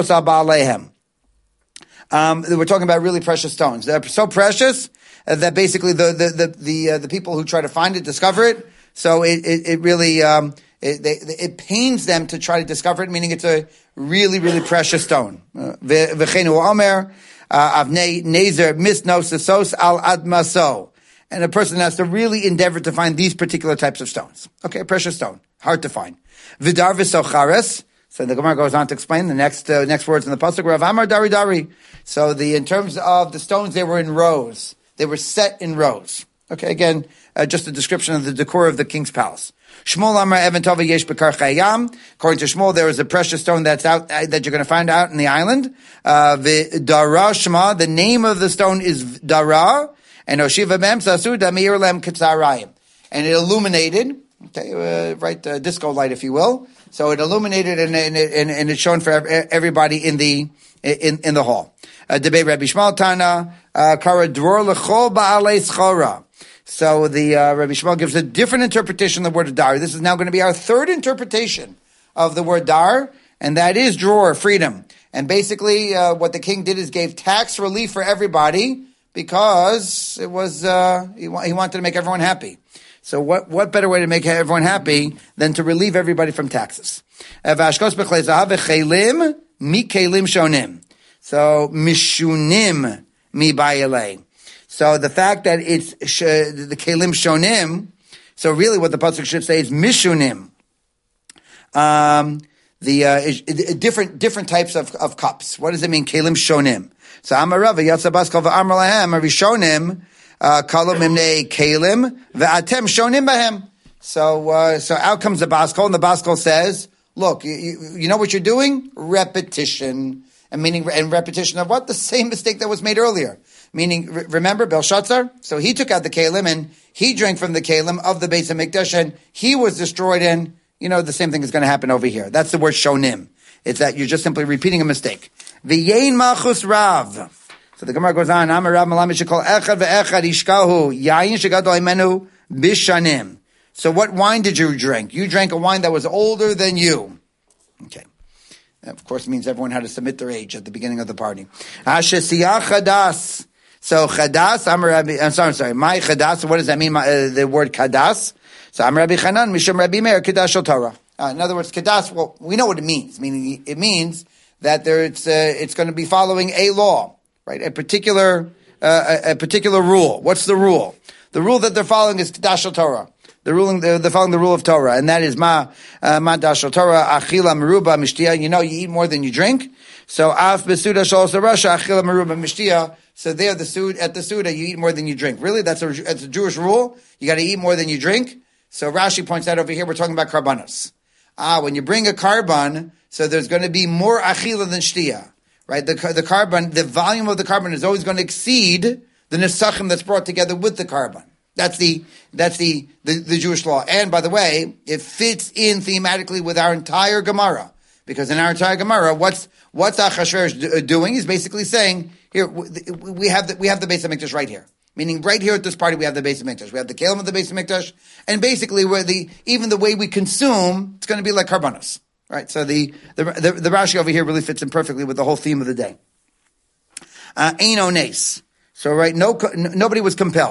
[SPEAKER 1] talking about really precious stones. They're so precious uh, that basically the the the the, uh, the people who try to find it discover it. So it it, it really um, it, they, it pains them to try to discover it, meaning it's a really really precious stone. V'chenu omer avnei nezer misnosasos al admaso, and a person has to really endeavor to find these particular types of stones. Okay, a precious stone, hard to find. Vidar v'sochares. So the Gemara goes on to explain the next uh, next words in the pasuk. Rav Amar Dari Dari. So the in terms of the stones, they were in rows. They were set in rows. Okay, again, uh, just a description of the decor of the king's palace. Shmuel Amar Evan Tova Yesh Bekar Chayam. According to Shmuel, there is a precious stone that's out uh, that you're going to find out in the island. Uh, the Dara Shema. The name of the stone is Dara, and Oshiva Mem Sasu Damir Lem Ketzarayim, and it illuminated. Okay, uh, right, uh, disco light, if you will. So it illuminated and, and, and, and it's shown for everybody in the in, in the hall. Debei Rabbi Shmuel Tana Kara Dror Lechol Ba'alei Schora. So the uh, Rabbi Shmuel gives a different interpretation of the word dar. This is now going to be our third interpretation of the word dar, and that is drawer, freedom. And basically, uh, what the king did is gave tax relief for everybody because it was uh, he, wa- he wanted to make everyone happy. So what, what better way to make everyone happy than to relieve everybody from taxes? So mishunim mi bayale. So the fact that it's the kelim shonim, so really what the pasuk should say is mishunim. Um, the uh, different different types of, of cups. What does it mean? Kelim shonim. So Amarava Yatzabas Kol v'Amar Lahem Arishonim. Kalam imnei kalim ve'atem shonim bahem. So, uh, so out comes the Baskol, and the Baskol says, "Look, you, you, you know what you're doing? Repetition, and meaning and repetition of what? The same mistake that was made earlier. Meaning, re- remember Belshazzar? So he took out the kalim and he drank from the kalim of the Beis Hamikdash, and he was destroyed. And you know the same thing is going to happen over here. That's the word shonim. It's that you're just simply repeating a mistake. V'yein malchus rav." So the Gemara goes on, Amar Rav Malami shekol echad ve'echad ishkahu yayin shegadol imenu bishanim. So what wine did you drink? You drank a wine that was older than you. Okay. That of course means everyone had to submit their age at the beginning of the party. Hashesiyah chadas. So chadas, Amar Rabbi, I'm sorry, I'm sorry, my chadas, what does that mean, my, uh, the word chadas? So Amar Rabbi Chanan, Mishum Rabbi Meir, Kedash al Torah. Uh, in other words, kadas, well, we know what it means. Meaning, it means that there, it's, uh, it's going to be following a law. Right, a particular uh, a, a particular rule. What's the rule? The rule that they're following is Kedash Torah. They're ruling. They're, they're following the rule of Torah, and that is ma uh, ma dash Torah achila meruba mishtia. You know, you eat more than you drink. So af besuda shalos rasha achila meruba mishtia. So there, the sud at the suda, you eat more than you drink. Really, that's a that's a Jewish rule. You got to eat more than you drink. So Rashi points out over here, we're talking about karbanos. Ah, when you bring a karban, so there's going to be more achila than shtia. Right, the the carbon, the volume of the carbon is always going to exceed the nesachim that's brought together with the carbon. That's the that's the, the the Jewish law. And by the way, it fits in thematically with our entire Gemara, because in our entire Gemara, what's what's Achashverosh doing? He's basically saying, here we have the, we have the Beis Hamikdash right here. Meaning, right here at this party, we have the Beis Hamikdash. We have the Kalim of the Beis Hamikdash, and basically, where the even the way we consume, it's going to be like karbanos. Right, so the, the the the Rashi over here really fits in perfectly with the whole theme of the day. Ein ones. So right, no, nobody was compelled.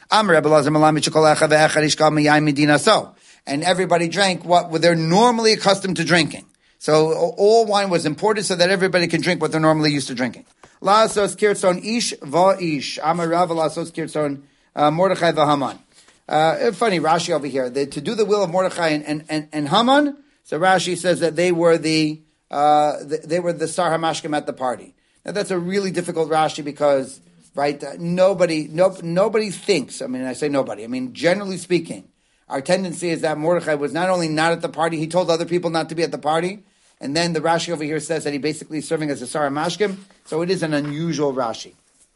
[SPEAKER 1] And everybody drank what they're normally accustomed to drinking. So all wine was imported so that everybody can drink what they're normally used to drinking. La'asos kirtzon ish va'ish. Amar Rav la'asos kirtzon Mordechai v'Haman. Uh, funny, Rashi over here. The, to do the will of Mordechai and, and, and, and Haman, so Rashi says that they were the, uh, the, they were the Sar HaMashkim at the party. Now that's a really difficult Rashi because, right, uh, nobody, no, nobody thinks, I mean, I say nobody, I mean, generally speaking, our tendency is that Mordechai was not only not at the party, he told other people not to be at the party, and then the Rashi over here says that he basically is serving as a Sar HaMashkim, so it is an unusual Rashi.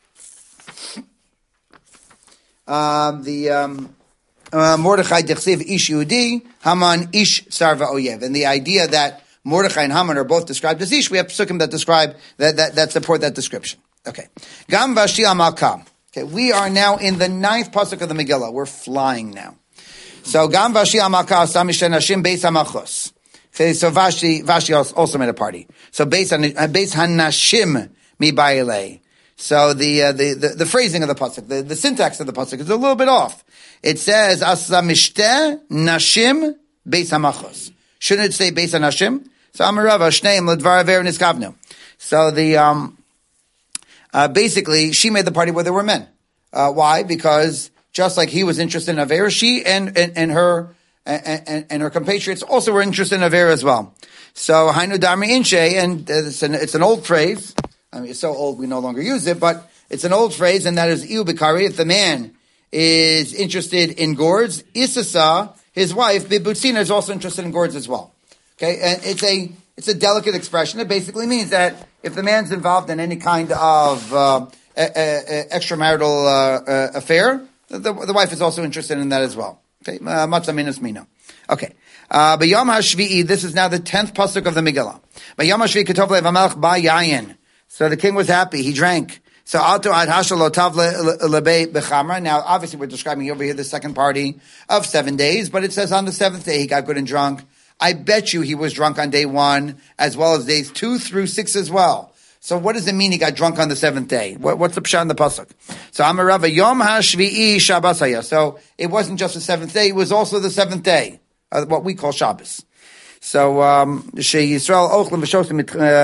[SPEAKER 1] Um, the, um, uh, Mordechai dechsiv ish Yehudi, Haman ish sarva oyev. And the idea that Mordechai and Haman are both described as ish, we have psukim that describe, that, that, that support that description. Okay. Gam Vashti Amalka. Okay, we are now in the ninth pasuk of the Megillah. We're flying now. So Gam Vashti Amalka Samishten Hashim Beis Hamachos. Okay, so Vashti, Vashti also made a party. So Beis Beis Hanashim Mi Bailei. So the, uh, the the the phrasing of the pasuk, the, the syntax of the pasuk is a little bit off. It says Asamishte Nashim Beis Hamachos. Shouldn't it say Beis Hanashim? So Amarava Shneim Ledvar Aver Niskavnu. So the um uh basically she made the party where there were men. Uh, why? Because just like he was interested in Aver, she and, and, and her, and, and, and her compatriots also were interested in Aver as well. So, Hainu Darmi Inche, and it's an, it's an old phrase. I mean, it's so old we no longer use it, but it's an old phrase, and that is Iu Bikari. If the man is interested in gourds, Isasa, his wife, Bibutsina, is also interested in gourds as well. Okay, and it's a, it's a delicate expression. It basically means that if the man's involved in any kind of, uh, a, a, a extramarital, uh, uh, affair, The, the wife is also interested in that as well. Okay, matzah minus mina. Okay, uh, B'yom HaShvi'i. This is now the tenth pasuk of the Megillah. B'yom HaShvi'i ketov lev hamelech ba yayin. So the king was happy. He drank. So alto ad hashal lotav lebei bechamra. Now, obviously, we're describing over here the second party of seven days, but it says on the seventh day he got good and drunk. I bet you he was drunk on day one as well as days two through six as well. So what does it mean he got drunk on the seventh day? What, what's the pshat in the pasuk? So Amarava Yom HaShvi'i Shabbos Haya. So it wasn't just the seventh day; it was also the seventh day, uh, what we call Shabbos. So um, She Yisrael Ochlim V'Shosim.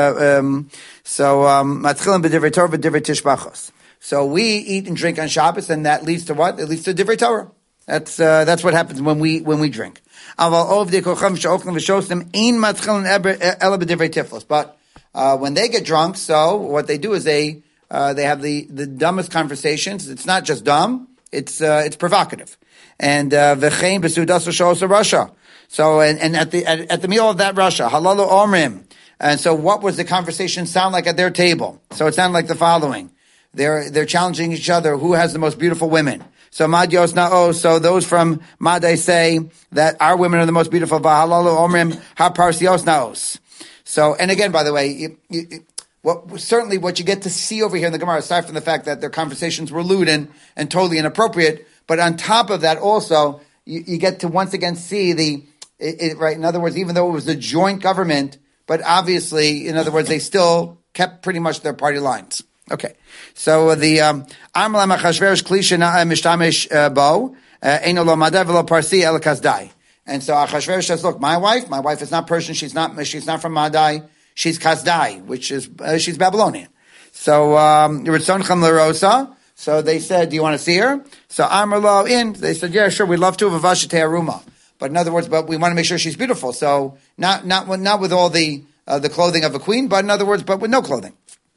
[SPEAKER 1] So Matchilim B'Divrei Torah B'Divrei Tishbachos. So we eat and drink on Shabbos, and that leads to what? It leads to Divrei Torah. That's uh, that's what happens when we when we drink. Aval Ovdei Kocham She'Ochlim V'Shosim Ein Matchilim Ela B'Divrei Tiflos. But Uh, when they get drunk, so what they do is they uh, they have the, the dumbest conversations. It's not just dumb; it's uh, it's provocative. And v'chein b'sudas v'shos Russia. So and, and at the at, at the meal of that Russia, halalu omrim. And so, what was the conversation sound like at their table? So it sounded like the following: they're they're challenging each other. Who has the most beautiful women? So Madios Na'os. So those from Madai say that our women are the most beautiful. V'halalu omrim haparsios Na'os. So, and again, by the way, it, it, what certainly what you get to see over here in the Gemara, aside from the fact that their conversations were lewd and, and totally inappropriate, but on top of that, also you, you get to once again see the it, it, right. In other words, even though it was a joint government, but obviously, in other words, they still kept pretty much their party lines. Okay, so the Amlam Achashverosh Klisha Mishtamish Bo Eino Lo Madav Lo Parsi El Kazdai. And so Achashverosh says, look, my wife, my wife is not Persian, she's not, she's not from Madai, she's Kazdai, which is, uh, she's Babylonian. So, um, Ritzonchem LaRosa, so they said, do you want to see her? So Amrlo in, they said, yeah, sure, we'd love to, Vavashite Aruma. But in other words, but we want to make sure she's beautiful. So, not, not, not with all the, uh, the clothing of a queen, but in other words, but with no clothing.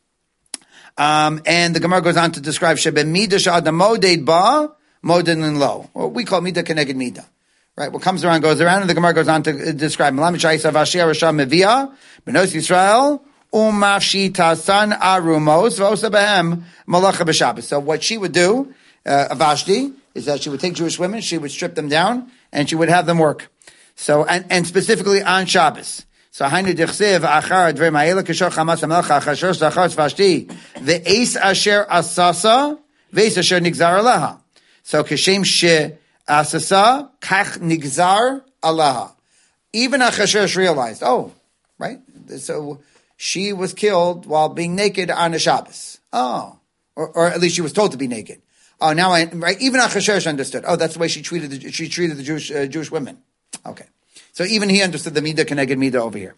[SPEAKER 1] Um, and the Gemara goes on to describe, Shebe Mida Sha'adna Moded Ba, Modin Lo. Well, we call Mida Keneged Mida. Right, what comes around goes around, and the Gemara goes on to describe Malam Shaisa Vashia Rasha Mevia, Benos Yisrael, Umafshi Tasan Arumos, Vosa Behem, Malacha B'Shabbos. So what she would do, uh, Vashti, is that she would take Jewish women, she would strip them down, and she would have them work. So, and, and specifically on Shabbos. So, Hainu Dichsev, Achar, Dvei Ma'ela, Kishor Chamas Amelcha, Achashor, Zachar, Vashti, Ve'es Asher Asasa, Ve'es Asher Nigzar Aleha. So, Kishem She, Asasa, Kach Nigzar Alaha. Even Achashverosh realized, oh, right? So she was killed while being naked on a Shabbos. Oh. Or, or at least she was told to be naked. Oh, now I, right, even Achashverosh understood. Oh, that's the way she treated the, she treated the Jewish, uh, Jewish women. Okay. So even he understood the Midah Keneged Midah over here.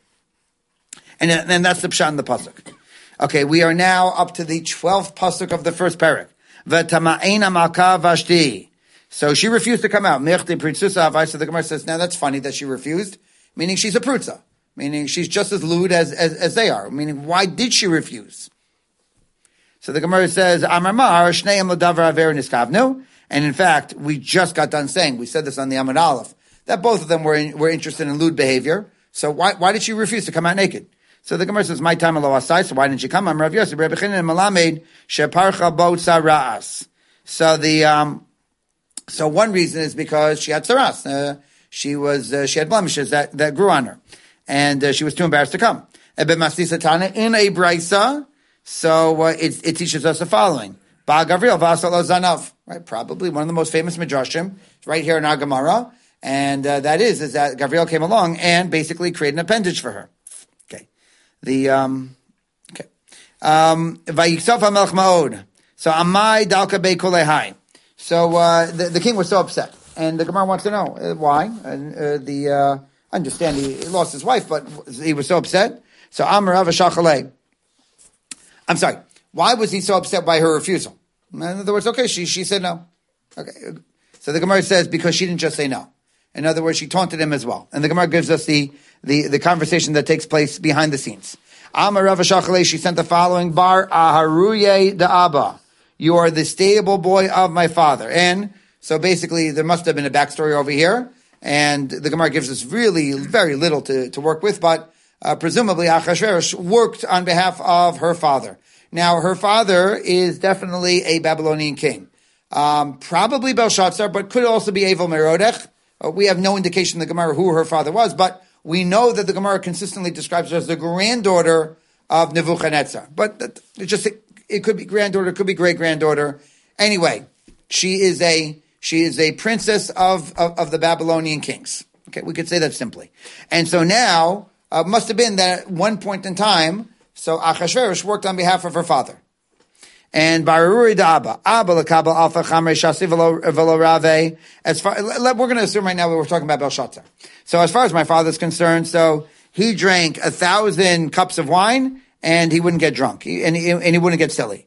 [SPEAKER 1] And then that's the Pshat in the Pasuk. Okay, we are now up to the twelfth Pasuk of the first parak. V'tama'ena malka vashti. So she refused to come out. Mechti pritzusa avai. So the Gemara says, now that's funny that she refused, meaning she's a prutza, meaning she's just as lewd as, as, as they are, meaning why did she refuse? So the Gemara says, Amar mar shneim l'davar aver niskavnu. And in fact, we just got done saying, we said this on the Amud Aleph, that both of them were in, were interested in lewd behavior. So why why did she refuse to come out naked? So the Gemara says, my time alo asai, so why didn't she come? I'm Rav Yosef, Rebbe Chinin, Malamed, sheparcha bo tzara'as. So the, um, so one reason is because she had tzaras. Uh, she was, uh, she had blemishes that, that grew on her. And uh, she was too embarrassed to come. Ebe masisa tana, in a brisa, so uh, it, it teaches us the following. Ba Gavriel v'asalo zanav. Right, probably one of the most famous midrashim, right here in our Gemara. And uh, that is, is that Gavriel came along and basically created an appendage for her. The, um, okay. Um, Vayiksof HaMelech Ma'od. So, Amai Dalka Bei Kulehai. So, uh, the, the king was so upset. And the Gemara wants to know uh, why. And, uh, the, uh, I understand he, he lost his wife, but he was so upset. So, Amar Rav Shachalei. I'm sorry. Why was he so upset by her refusal? In other words, okay, she, she said no. Okay. So the Gemara says because she didn't just say no. In other words, she taunted him as well. And the Gemara gives us the, the, the conversation that takes place behind the scenes. Amar Rav Shachalei, she sent the following, Bar Aharuye de Abba. You are the stable boy of my father. And so basically there must have been a backstory over here. And the Gemara gives us really very little to, to work with, but uh, presumably Achashverosh worked on behalf of her father. Now her father is definitely a Babylonian king. Um, probably Belshazzar, but could also be Evel Merodach. Uh, we have no indication in the Gemara who her father was, but we know that the Gemara consistently describes her as the granddaughter of Nebuchadnezzar. But it just, it, it could be granddaughter, it could be great-granddaughter. Anyway, she is a, she is a princess of, of, of the Babylonian kings. Okay, we could say that simply. And so now, uh, must have been that at one point in time, so Achashverosh worked on behalf of her father. And Baruri da Abba, Abba lekabel alpha chamre shasi velo rave. As far, we're going to assume right now we're talking about Belshazzar. So as far as my father's concerned, so he drank a thousand cups of wine and he wouldn't get drunk, he, and, he, and he wouldn't get silly.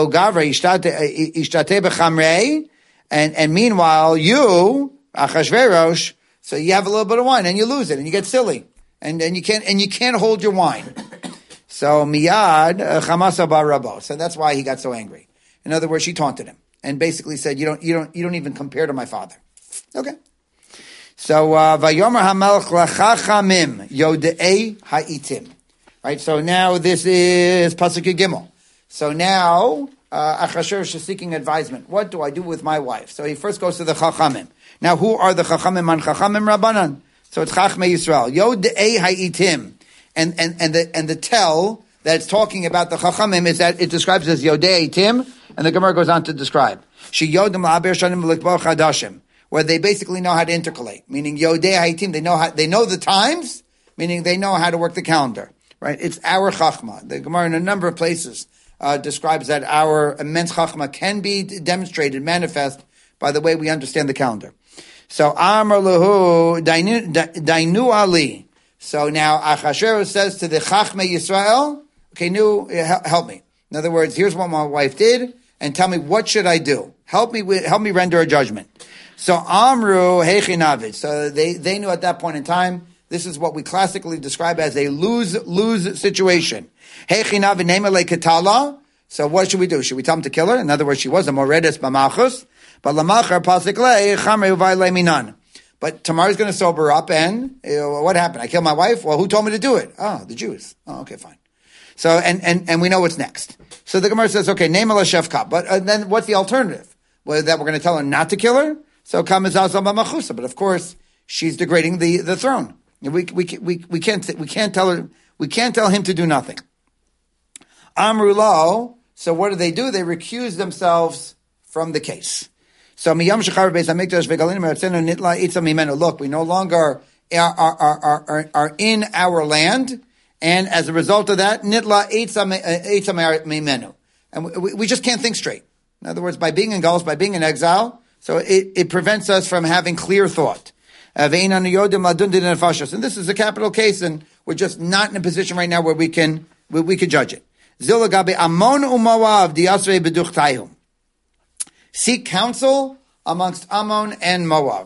[SPEAKER 1] And and meanwhile, you Achashverosh, so you have a little bit of wine and you lose it and you get silly, and and you can't and you can't hold your wine. So miyad chamasa bar rabo. So that's why he got so angry. In other words, she taunted him and basically said, "You don't, you don't, you don't even compare to my father." Okay. So vayomer hamelech lachachamim yodei ha'itim. Right. So now this is pasuk Gimel. So now uh, Achashverosh is seeking advisement. What do I do with my wife? So he first goes to the chachamim. Now, who are the chachamim and chachamim rabbanan? So it's Chachmei Yisrael. Yodei ha'itim. And, and, and the, and the tell that it's talking about the Chachamim is that it describes as Yodei Tim, and the Gemara goes on to describe. She Yodim la'aber shanim l'kbo chadashim, where they basically know how to intercalate, meaning Yodei Ha'itim, they know how, they know the times, meaning they know how to work the calendar, right? It's our Chachma. The Gemara in a number of places, uh, describes that our immense Chachma can be demonstrated, manifest by the way we understand the calendar. So, Amar Lahu, Dainu Ali. So now Achashverosh says to the Chachmei Yisrael, okay, nu, help me. In other words, here's what my wife did, and tell me what should I do. Help me with, help me render a judgment. So Amru Heichinavid. So they, they knew at that point in time, this is what we classically describe as a lose-lose situation. Heichinavid Neimele Ketala. So what should we do? Should we tell him to kill her? In other words, she was a Moredes B'Malchus, but Lamachar Pasik Le Chamre Uvai Le Minan. But tomorrow's going to sober up, and you know, what happened? I killed my wife? Well, who told me to do it? Oh, the Jews. Oh, okay, fine. So, and, and, and we know what's next. So the Gemara says, okay, name a shefka. But uh, then what's the alternative? Well, that we're going to tell her not to kill her? So, kamizazal b'machusa. But of course, she's degrading the, the throne. We, we, we, we can't, we can't tell her, we can't tell him to do nothing. Amrulo. So what do they do? They recuse themselves from the case. So look, we no longer are, are, are, are, are in our land, and as a result of that, nitla mimenu, and we, we just can't think straight. In other words, by being in Galus, by being in exile, so it, it prevents us from having clear thought. And this is a capital case, and we're just not in a position right now where we can where we can judge it. Seek counsel amongst Ammon and Moab.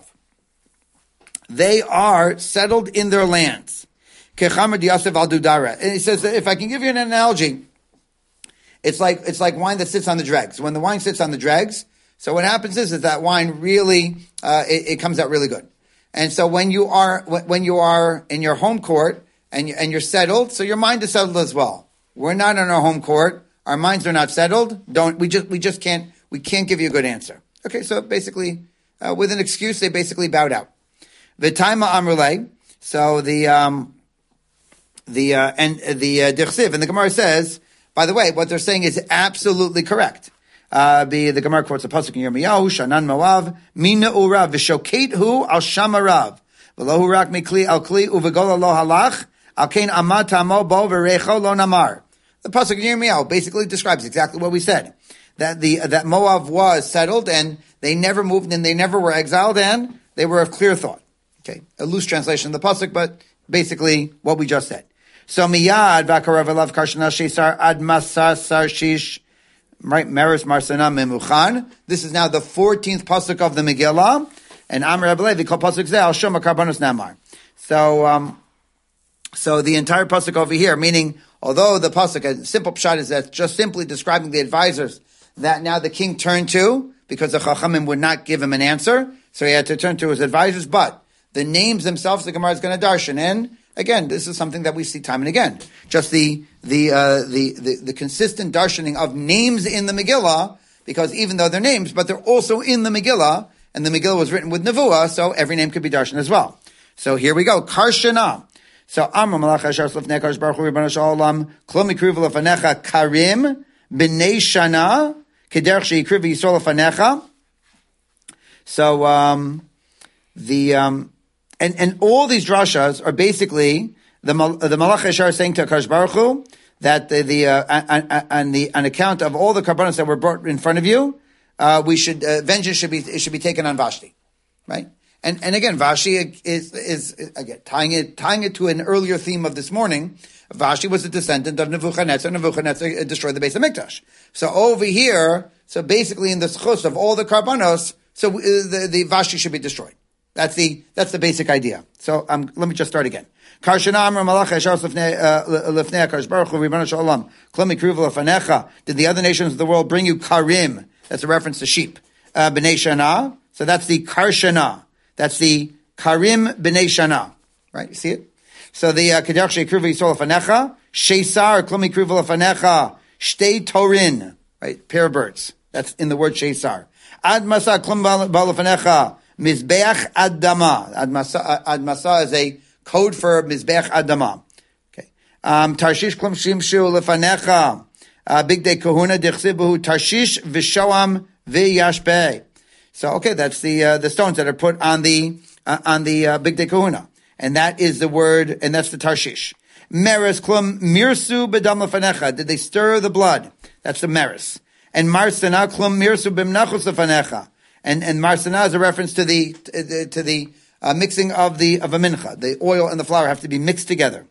[SPEAKER 1] They are settled in their lands. And he says, if I can give you an analogy, it's like it's like wine that sits on the dregs. When the wine sits on the dregs, so what happens is, is that wine really uh, it, it comes out really good. And so when you are when you are in your home court and you, and you're settled, so your mind is settled as well. We're not in our home court; our minds are not settled. Don't we just we just can't we can't give you a good answer. Okay, so basically, uh, with an excuse, they basically bowed out. V'taima amrulei. So the um, the uh, and uh, the uh, Dichsiv and the Gemara says, by the way, what they're saying is absolutely correct. Uh, the, the Gemara quotes a pasuk in Yirmiyahu, Shanan Moav, Mina Urav, V'shokate hu al Shamarav, V'lohu rak mikli al kli uvegola lo halach, al kain amat tamo bo v'recho lo namar. The pasuk in Yirmiyahu basically describes exactly what we said. That the, that Moab was settled and they never moved and they never were exiled and they were of clear thought. Okay. A loose translation of the pasuk, but basically what we just said. So miyad v'akarav elav karshana shesar ad masar sar shish. Right, Meres Marsana Memuchan. This is now the fourteenth pasuk of the Megillah, and Amr Abelei, we call pasuk Zeh Al Shoma Karbanos Namar. So, um, so the entire pasuk over here, meaning, although the pasuk, a simple pshat is that just simply describing the advisors that now the king turned to, because the Chachamim would not give him an answer, so he had to turn to his advisors. But the names themselves, the Gemara is going to darshan, and again, this is something that we see time and again. Just the the uh, the, the the consistent darshaning of names in the Megillah, because even though they're names, but they're also in the Megillah, and the Megillah was written with Nevuah, so every name could be darshan as well. So here we go, Karshana. So Amr Malach Hashar Slefnei Kadosh Baruch Hu Ribono Shel Olam Klo Mikriv Lefanecha Karim B'nei Shana Kederech Sheikriv Yisrael Lefanecha. So um, the um, And, and all these drashas are basically the the Malach Yashar saying to Akash Baruch Hu that the, the uh, on, on the on account of all the karbanos that were brought in front of you, uh, we should uh, vengeance should be it should be taken on Vashti, right? And and again, Vashti is is, is again tying it tying it to an earlier theme of this morning. Vashti was a descendant of Nebuchadnezzar. Nebuchadnezzar destroyed the Beis Hamikdash. So over here, so basically in the schus of all the karbanos, so uh, the the Vashti should be destroyed. That's the that's the basic idea. So um, let me just start again. Karshana Amar Malach Yashar Lefnei Akash Baruch Hu Ribono Shel Olam Klo Mikriv Lefanecha. Did the other nations of the world bring you Karim? That's a reference to sheep. Uh, B'nei Shana. So that's the Karshana. That's the Karim B'nei Shana. Right? You see it? So the Kederech Sheikriv Yisrael Lefanecha. Sheisar Klo Mikriv Lefanecha. Shtei Torin. Right? Pair of birds. That's in the word Sheisar. Ad Masa Klo Lefanecha. Mizbeach Adama. Admasa, Admasa is a code for Mizbeach Adama. Okay. Um, Tarshish Klum Shimshu Lefanecha. Big Day Kahuna Dichsibuhu Tarshish Vishoam Viyashpe. So, okay, that's the, uh, the stones that are put on the, uh, on the, uh, Big Day Kahuna. And that is the word, and that's the Tarshish. Meres Klum Mirsu Bedam Lefanecha. Did they stir the blood? That's the Meres. And Marsana Klum Mirsu Bimnachus Lefanecha. And, and Marsana is a reference to the, to the, to the uh, mixing of the, of a mincha. The oil and the flour have to be mixed together.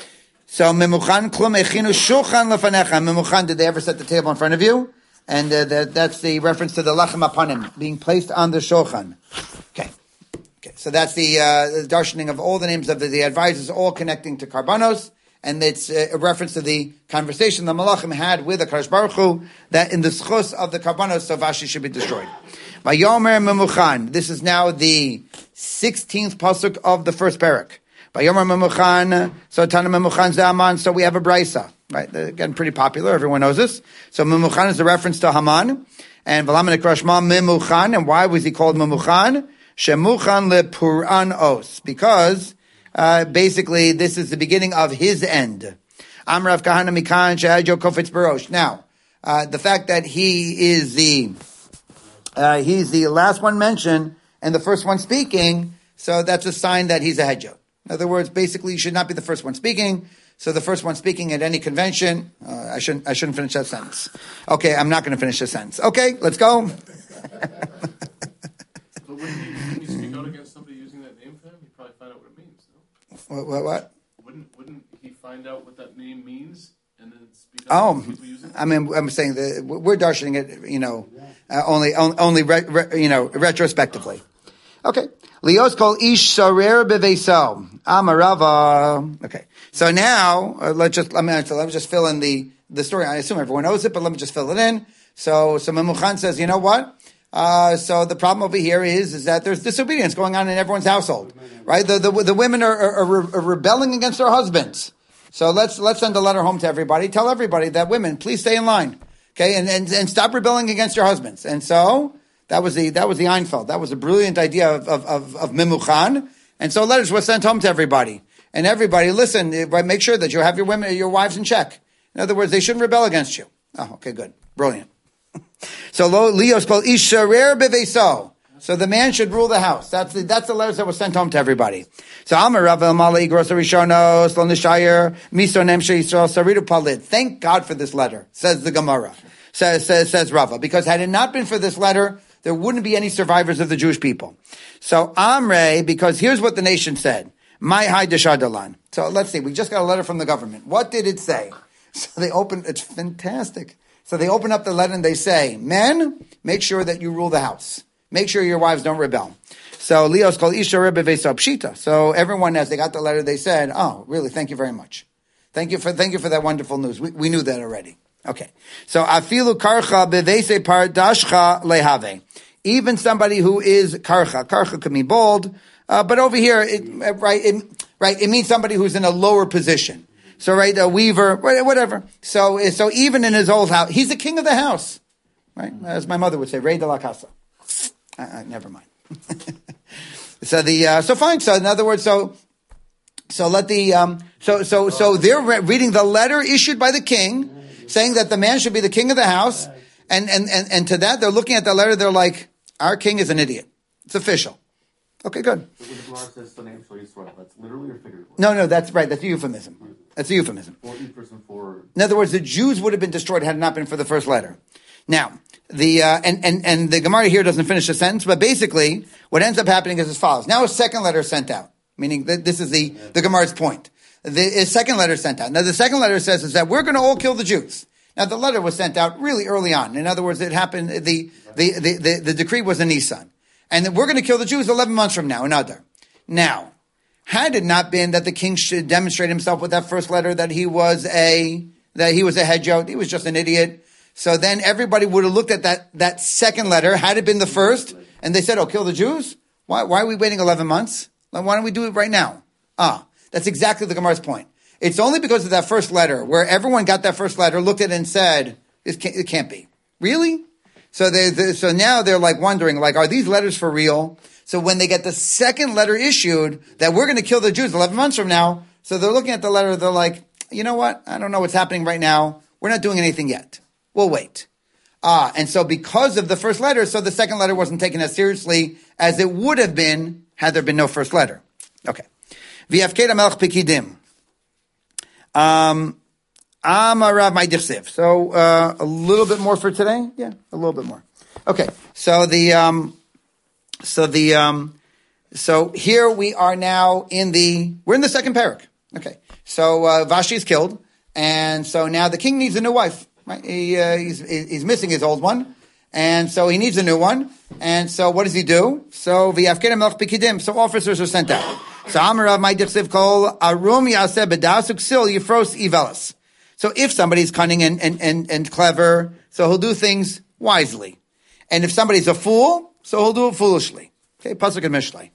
[SPEAKER 1] So, Memuchan klum echinu shulchan lefanecha. Memuchan, did they ever set the table in front of you? And uh, that, that's the reference to the lachem apanim, being placed on the shulchan. Okay. Okay. So that's the, uh, the darshaning of all the names of the, the advisors, all connecting to karbanos. And it's a reference to the conversation the Malachim had with the Kadosh Baruch Hu, that in the schus of the karbanos, so Vashti should be destroyed. Vayomer Memuchan. This is now the sixteenth pasuk of the first parak. Vayomer Memuchan. So Tana Memuchan Zaman. So we have a brisa, right? Again, pretty popular. Everyone knows this. So Memuchan is a reference to Haman. And Valaman Krashma Memuchan. And why was he called Memuchan? Shemuchan le Puran Os. Because, uh, basically this is the beginning of his end. Amrav Kahana Mikan Shehajo Kofetz Barosh. Now, uh, the fact that he is the, Uh, he's the last one mentioned and the first one speaking, so that's a sign that he's a hedjot. In other words, basically, he should not be the first one speaking. So the first one speaking at any convention. Uh, I shouldn't. I shouldn't finish that sentence. Okay, I'm not going to finish the sentence. Okay, let's go.
[SPEAKER 3] So when you, when you speak out against somebody using that name for him, you probably find out what it means. No?
[SPEAKER 1] What? What? What?
[SPEAKER 3] Wouldn't Wouldn't he find out what that name means and then speak out
[SPEAKER 1] Oh,
[SPEAKER 3] against people using it?
[SPEAKER 1] I mean, I'm saying that we're darshaning it. You know, uh, only only re, re, you know retrospectively. Okay. Lios kol ish sarer beveiso. Amarava. Okay. So now, uh, let's just, let me, let me just fill in the, the story. I assume everyone knows it, but let me just fill it in. So, so Memuchan says, you know what? Uh, so the problem over here is, is that there's disobedience going on in everyone's household, right? The, the, the women are, are, are rebelling against their husbands. So let's, let's send a letter home to everybody. Tell everybody that women, please stay in line. Okay. And, and, and stop rebelling against your husbands. And so, That was the that was the Einfeld. That was a brilliant idea of of of, of Memuchan, and so letters were sent home to everybody. And everybody, listen, make sure that you have your women, your wives in check. In other words, they shouldn't rebel against you. Oh, okay, good, brilliant. So Leo's called Isharer Beveiso. So the man should rule the house. That's the that's the letters that were sent home to everybody. So Amar Rav El Malei Grosa Rishonos Lo Nishayer Miso Nemshe Yisrael Saridu Palid. Thank God for this letter, says the Gemara. Says says says Rava, because had it not been for this letter, there wouldn't be any survivors of the Jewish people. So Amre, because here's what the nation said. My high deshadalan. So let's see, we just got a letter from the government. What did it say? So they open, it's fantastic. So they open up the letter and they say, men, make sure that you rule the house. Make sure your wives don't rebel. So Leos called Isha Rebbe Pshita. So everyone, as they got the letter, they said, oh, really, thank you very much. Thank you for, thank you for that wonderful news. We, we knew that already. Okay. So afilu karcha bevese pardashcha lehave. Even somebody who is karcha. Karcha could mean bold, uh, but over here, it, right, it, right, it means somebody who's in a lower position. So, right, a weaver, whatever. So, so even in his old house, he's the king of the house, right? As my mother would say, rey de la casa. Uh, uh, never mind. so the, uh, so fine. So in other words, so, so let the, um, so, so, so they're re- reading the letter issued by the king, saying that the man should be the king of the house, and, and, and, and to that, they're looking at the letter, they're like, our king is an idiot. It's official. Okay, good.
[SPEAKER 4] So when the Gemara says the name Yisrael, that's literally or figuratively?
[SPEAKER 1] No, no, that's right. That's a euphemism. That's a euphemism.
[SPEAKER 4] For each person for...
[SPEAKER 1] In other words, the Jews would have been destroyed had it not been for the first letter. Now, the uh, and, and, and the Gemara here doesn't finish the sentence, but basically, what ends up happening is as follows. Now a second letter is sent out, meaning that this is the, the Gemara's point. The a second letter is sent out. Now the second letter says is that we're going to all kill the Jews. Now the letter was sent out really early on. In other words, it happened, the, the, the, the, the decree was in Nisan. And that we're going to kill the Jews eleven months from now, in Adar. Now, had it not been that the king should demonstrate himself with that first letter that he was a, that he was a hedjot, he was just an idiot. So then everybody would have looked at that, that second letter, had it been the first, and they said, oh, kill the Jews? Why, why are we waiting eleven months? Like, why don't we do it right now? Ah, that's exactly the Gemara's point. It's only because of that first letter, where everyone got that first letter, looked at it and said, it can't, it can't be. Really? So they, they, so now they're like wondering, like, are these letters for real? So when they get the second letter issued, that we're going to kill the Jews eleven months from now, so they're looking at the letter, they're like, you know what? I don't know what's happening right now. We're not doing anything yet. We'll wait. Ah, and so because of the first letter, so the second letter wasn't taken as seriously as it would have been had there been no first letter. Okay. V'yafked melech pikidim. Um, Amarav Ma'dichsiv. So, uh, a little bit more for today? Yeah, a little bit more. Okay. So the, um, so the, um, so here we are now in the, we're in the second parak. Okay. So, uh, Vashti is killed. And so now the king needs a new wife, right? He, uh, he's, he's missing his old one. And so he needs a new one. And so what does he do? So, V'yafked melech pikidim. So officers are sent out. So Amarav Ma'dichsiv kol arum yaseh b'dasuk sil yifros ivelas. So if somebody's cunning and, and, and, and clever, so he'll do things wisely. And if somebody's a fool, so he'll do it foolishly. Okay, Pasuk and Mishlei.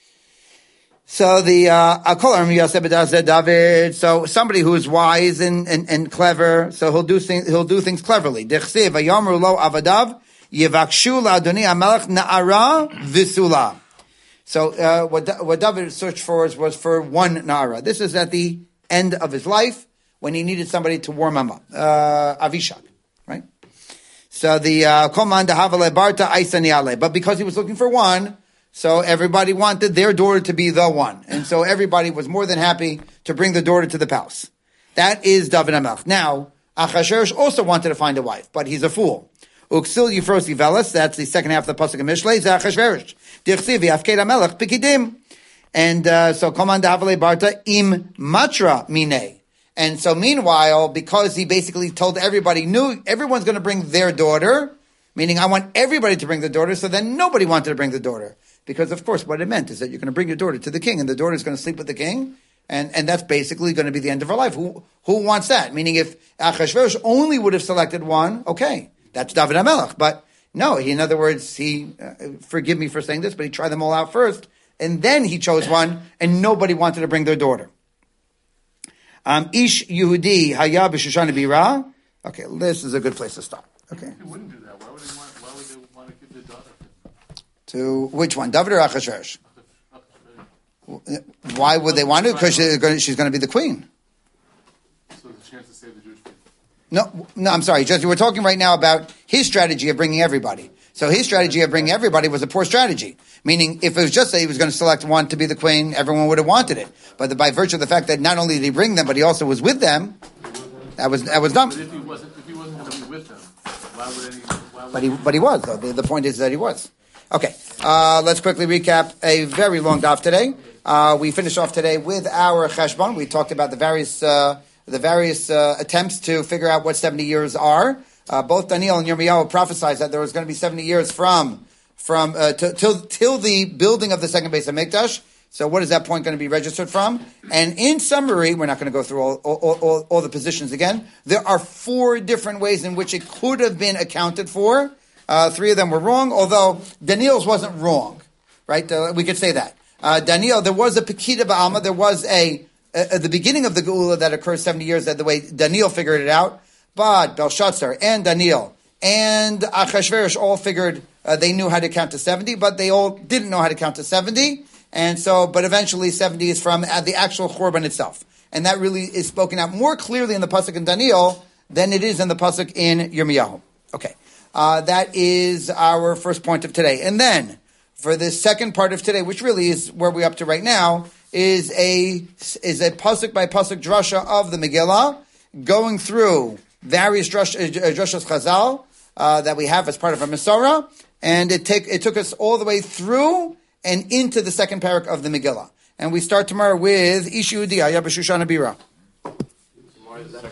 [SPEAKER 1] So the, uh, kol arum yaseh b'daseh David, so somebody who's wise and, and, and clever, so he'll do things, he'll do things cleverly. Dechsiv vayomru lo avadav yivakshu la'adoni hamelech na'ara v'sula. So uh, what, what David searched for was, was for one Na'ara. This is at the end of his life when he needed somebody to warm him up. Uh, Avishag, right? So the Koman Dahavale Barta Aisaniale. But because he was looking for one, so everybody wanted their daughter to be the one. And so everybody was more than happy to bring the daughter to the palace. That is David HaMelech. Now, Achashverosh also wanted to find a wife, but he's a fool. Uksil Yifrosi Velas, that's the second half of the Pasuk of Mishlei, Achashverosh. Dirchsivi Afked HaMelech Pikidim. And uh, so, Koman Dahavale Barta Im Matra Mine. And so, meanwhile, because he basically told everybody, knew everyone's going to bring their daughter, meaning I want everybody to bring the daughter, so then nobody wanted to bring the daughter. Because, of course, what it meant is that you're going to bring your daughter to the king, and the daughter is going to sleep with the king, and, and that's basically going to be the end of her life. Who who wants that? Meaning, if Achashverosh only would have selected one, okay, that's David HaMelech. But no, he, in other words, he, uh, forgive me for saying this, but he tried them all out first, and then he chose one, and nobody wanted to bring their daughter. Um, Ish Yehudi Haya B'Shoshana Bira. Okay, this is a good place to stop. Okay.
[SPEAKER 3] They wouldn't do that. Why would they want, why would they want to give their daughter?
[SPEAKER 1] To which one, David or Achashverosh? Why would they want to? Because she's going, she's going to be the queen.
[SPEAKER 3] So there's a chance to save the Jewish people.
[SPEAKER 1] No, no, I'm sorry. Just we're talking right now about his strategy of bringing everybody. So his strategy of bringing everybody was a poor strategy. Meaning, if it was just that he was going to select one to be the queen, everyone would have wanted it. But the, by virtue of the fact that not only did he bring them, but he also was with them, that was that was dumb.
[SPEAKER 3] But if he wasn't, if he wasn't going to be with them, why would any? Why would
[SPEAKER 1] But he, but he was though. The, the point is that he was. Okay, uh, let's quickly recap a very long daf today. Uh, we finished off today with our cheshbon. We talked about the various uh, the various uh, attempts to figure out what seventy years are. Uh, both Daniel and Yirmiyahu prophesied that there was going to be seventy years from from uh, t- till till the building of the second base of Mikdash. So what is that point going to be registered from? And in summary, we're not going to go through all, all, all, all the positions again. There are four different ways in which it could have been accounted for. Uh, three of them were wrong, although Daniel's wasn't wrong, right? Uh, we could say that. Uh, Daniel, there was a Pekida Ba'alma, there was a, at the beginning of the Geula that occurred seventy years, that the way Daniel figured it out, but Belshazzar and Daniel and Achashverosh all figured uh, they knew how to count to seventy, but they all didn't know how to count to seventy, and so, but eventually seventy is from uh, the actual Churban itself. And that really is spoken out more clearly in the Pasuk in Daniel than it is in the Pasuk in Yirmiyahu. Okay. Uh, that is our first point of today. And then, for the second part of today, which really is where we're up to right now, is a is a pasuk by pasuk drasha of the Megillah, going through various drush, uh, drashas Chazal uh, that we have as part of our Masorah, and it take it took us all the way through and into the second parak of the Megillah. And we start tomorrow with Ish Yehudi Haya B'Shoshana Bira.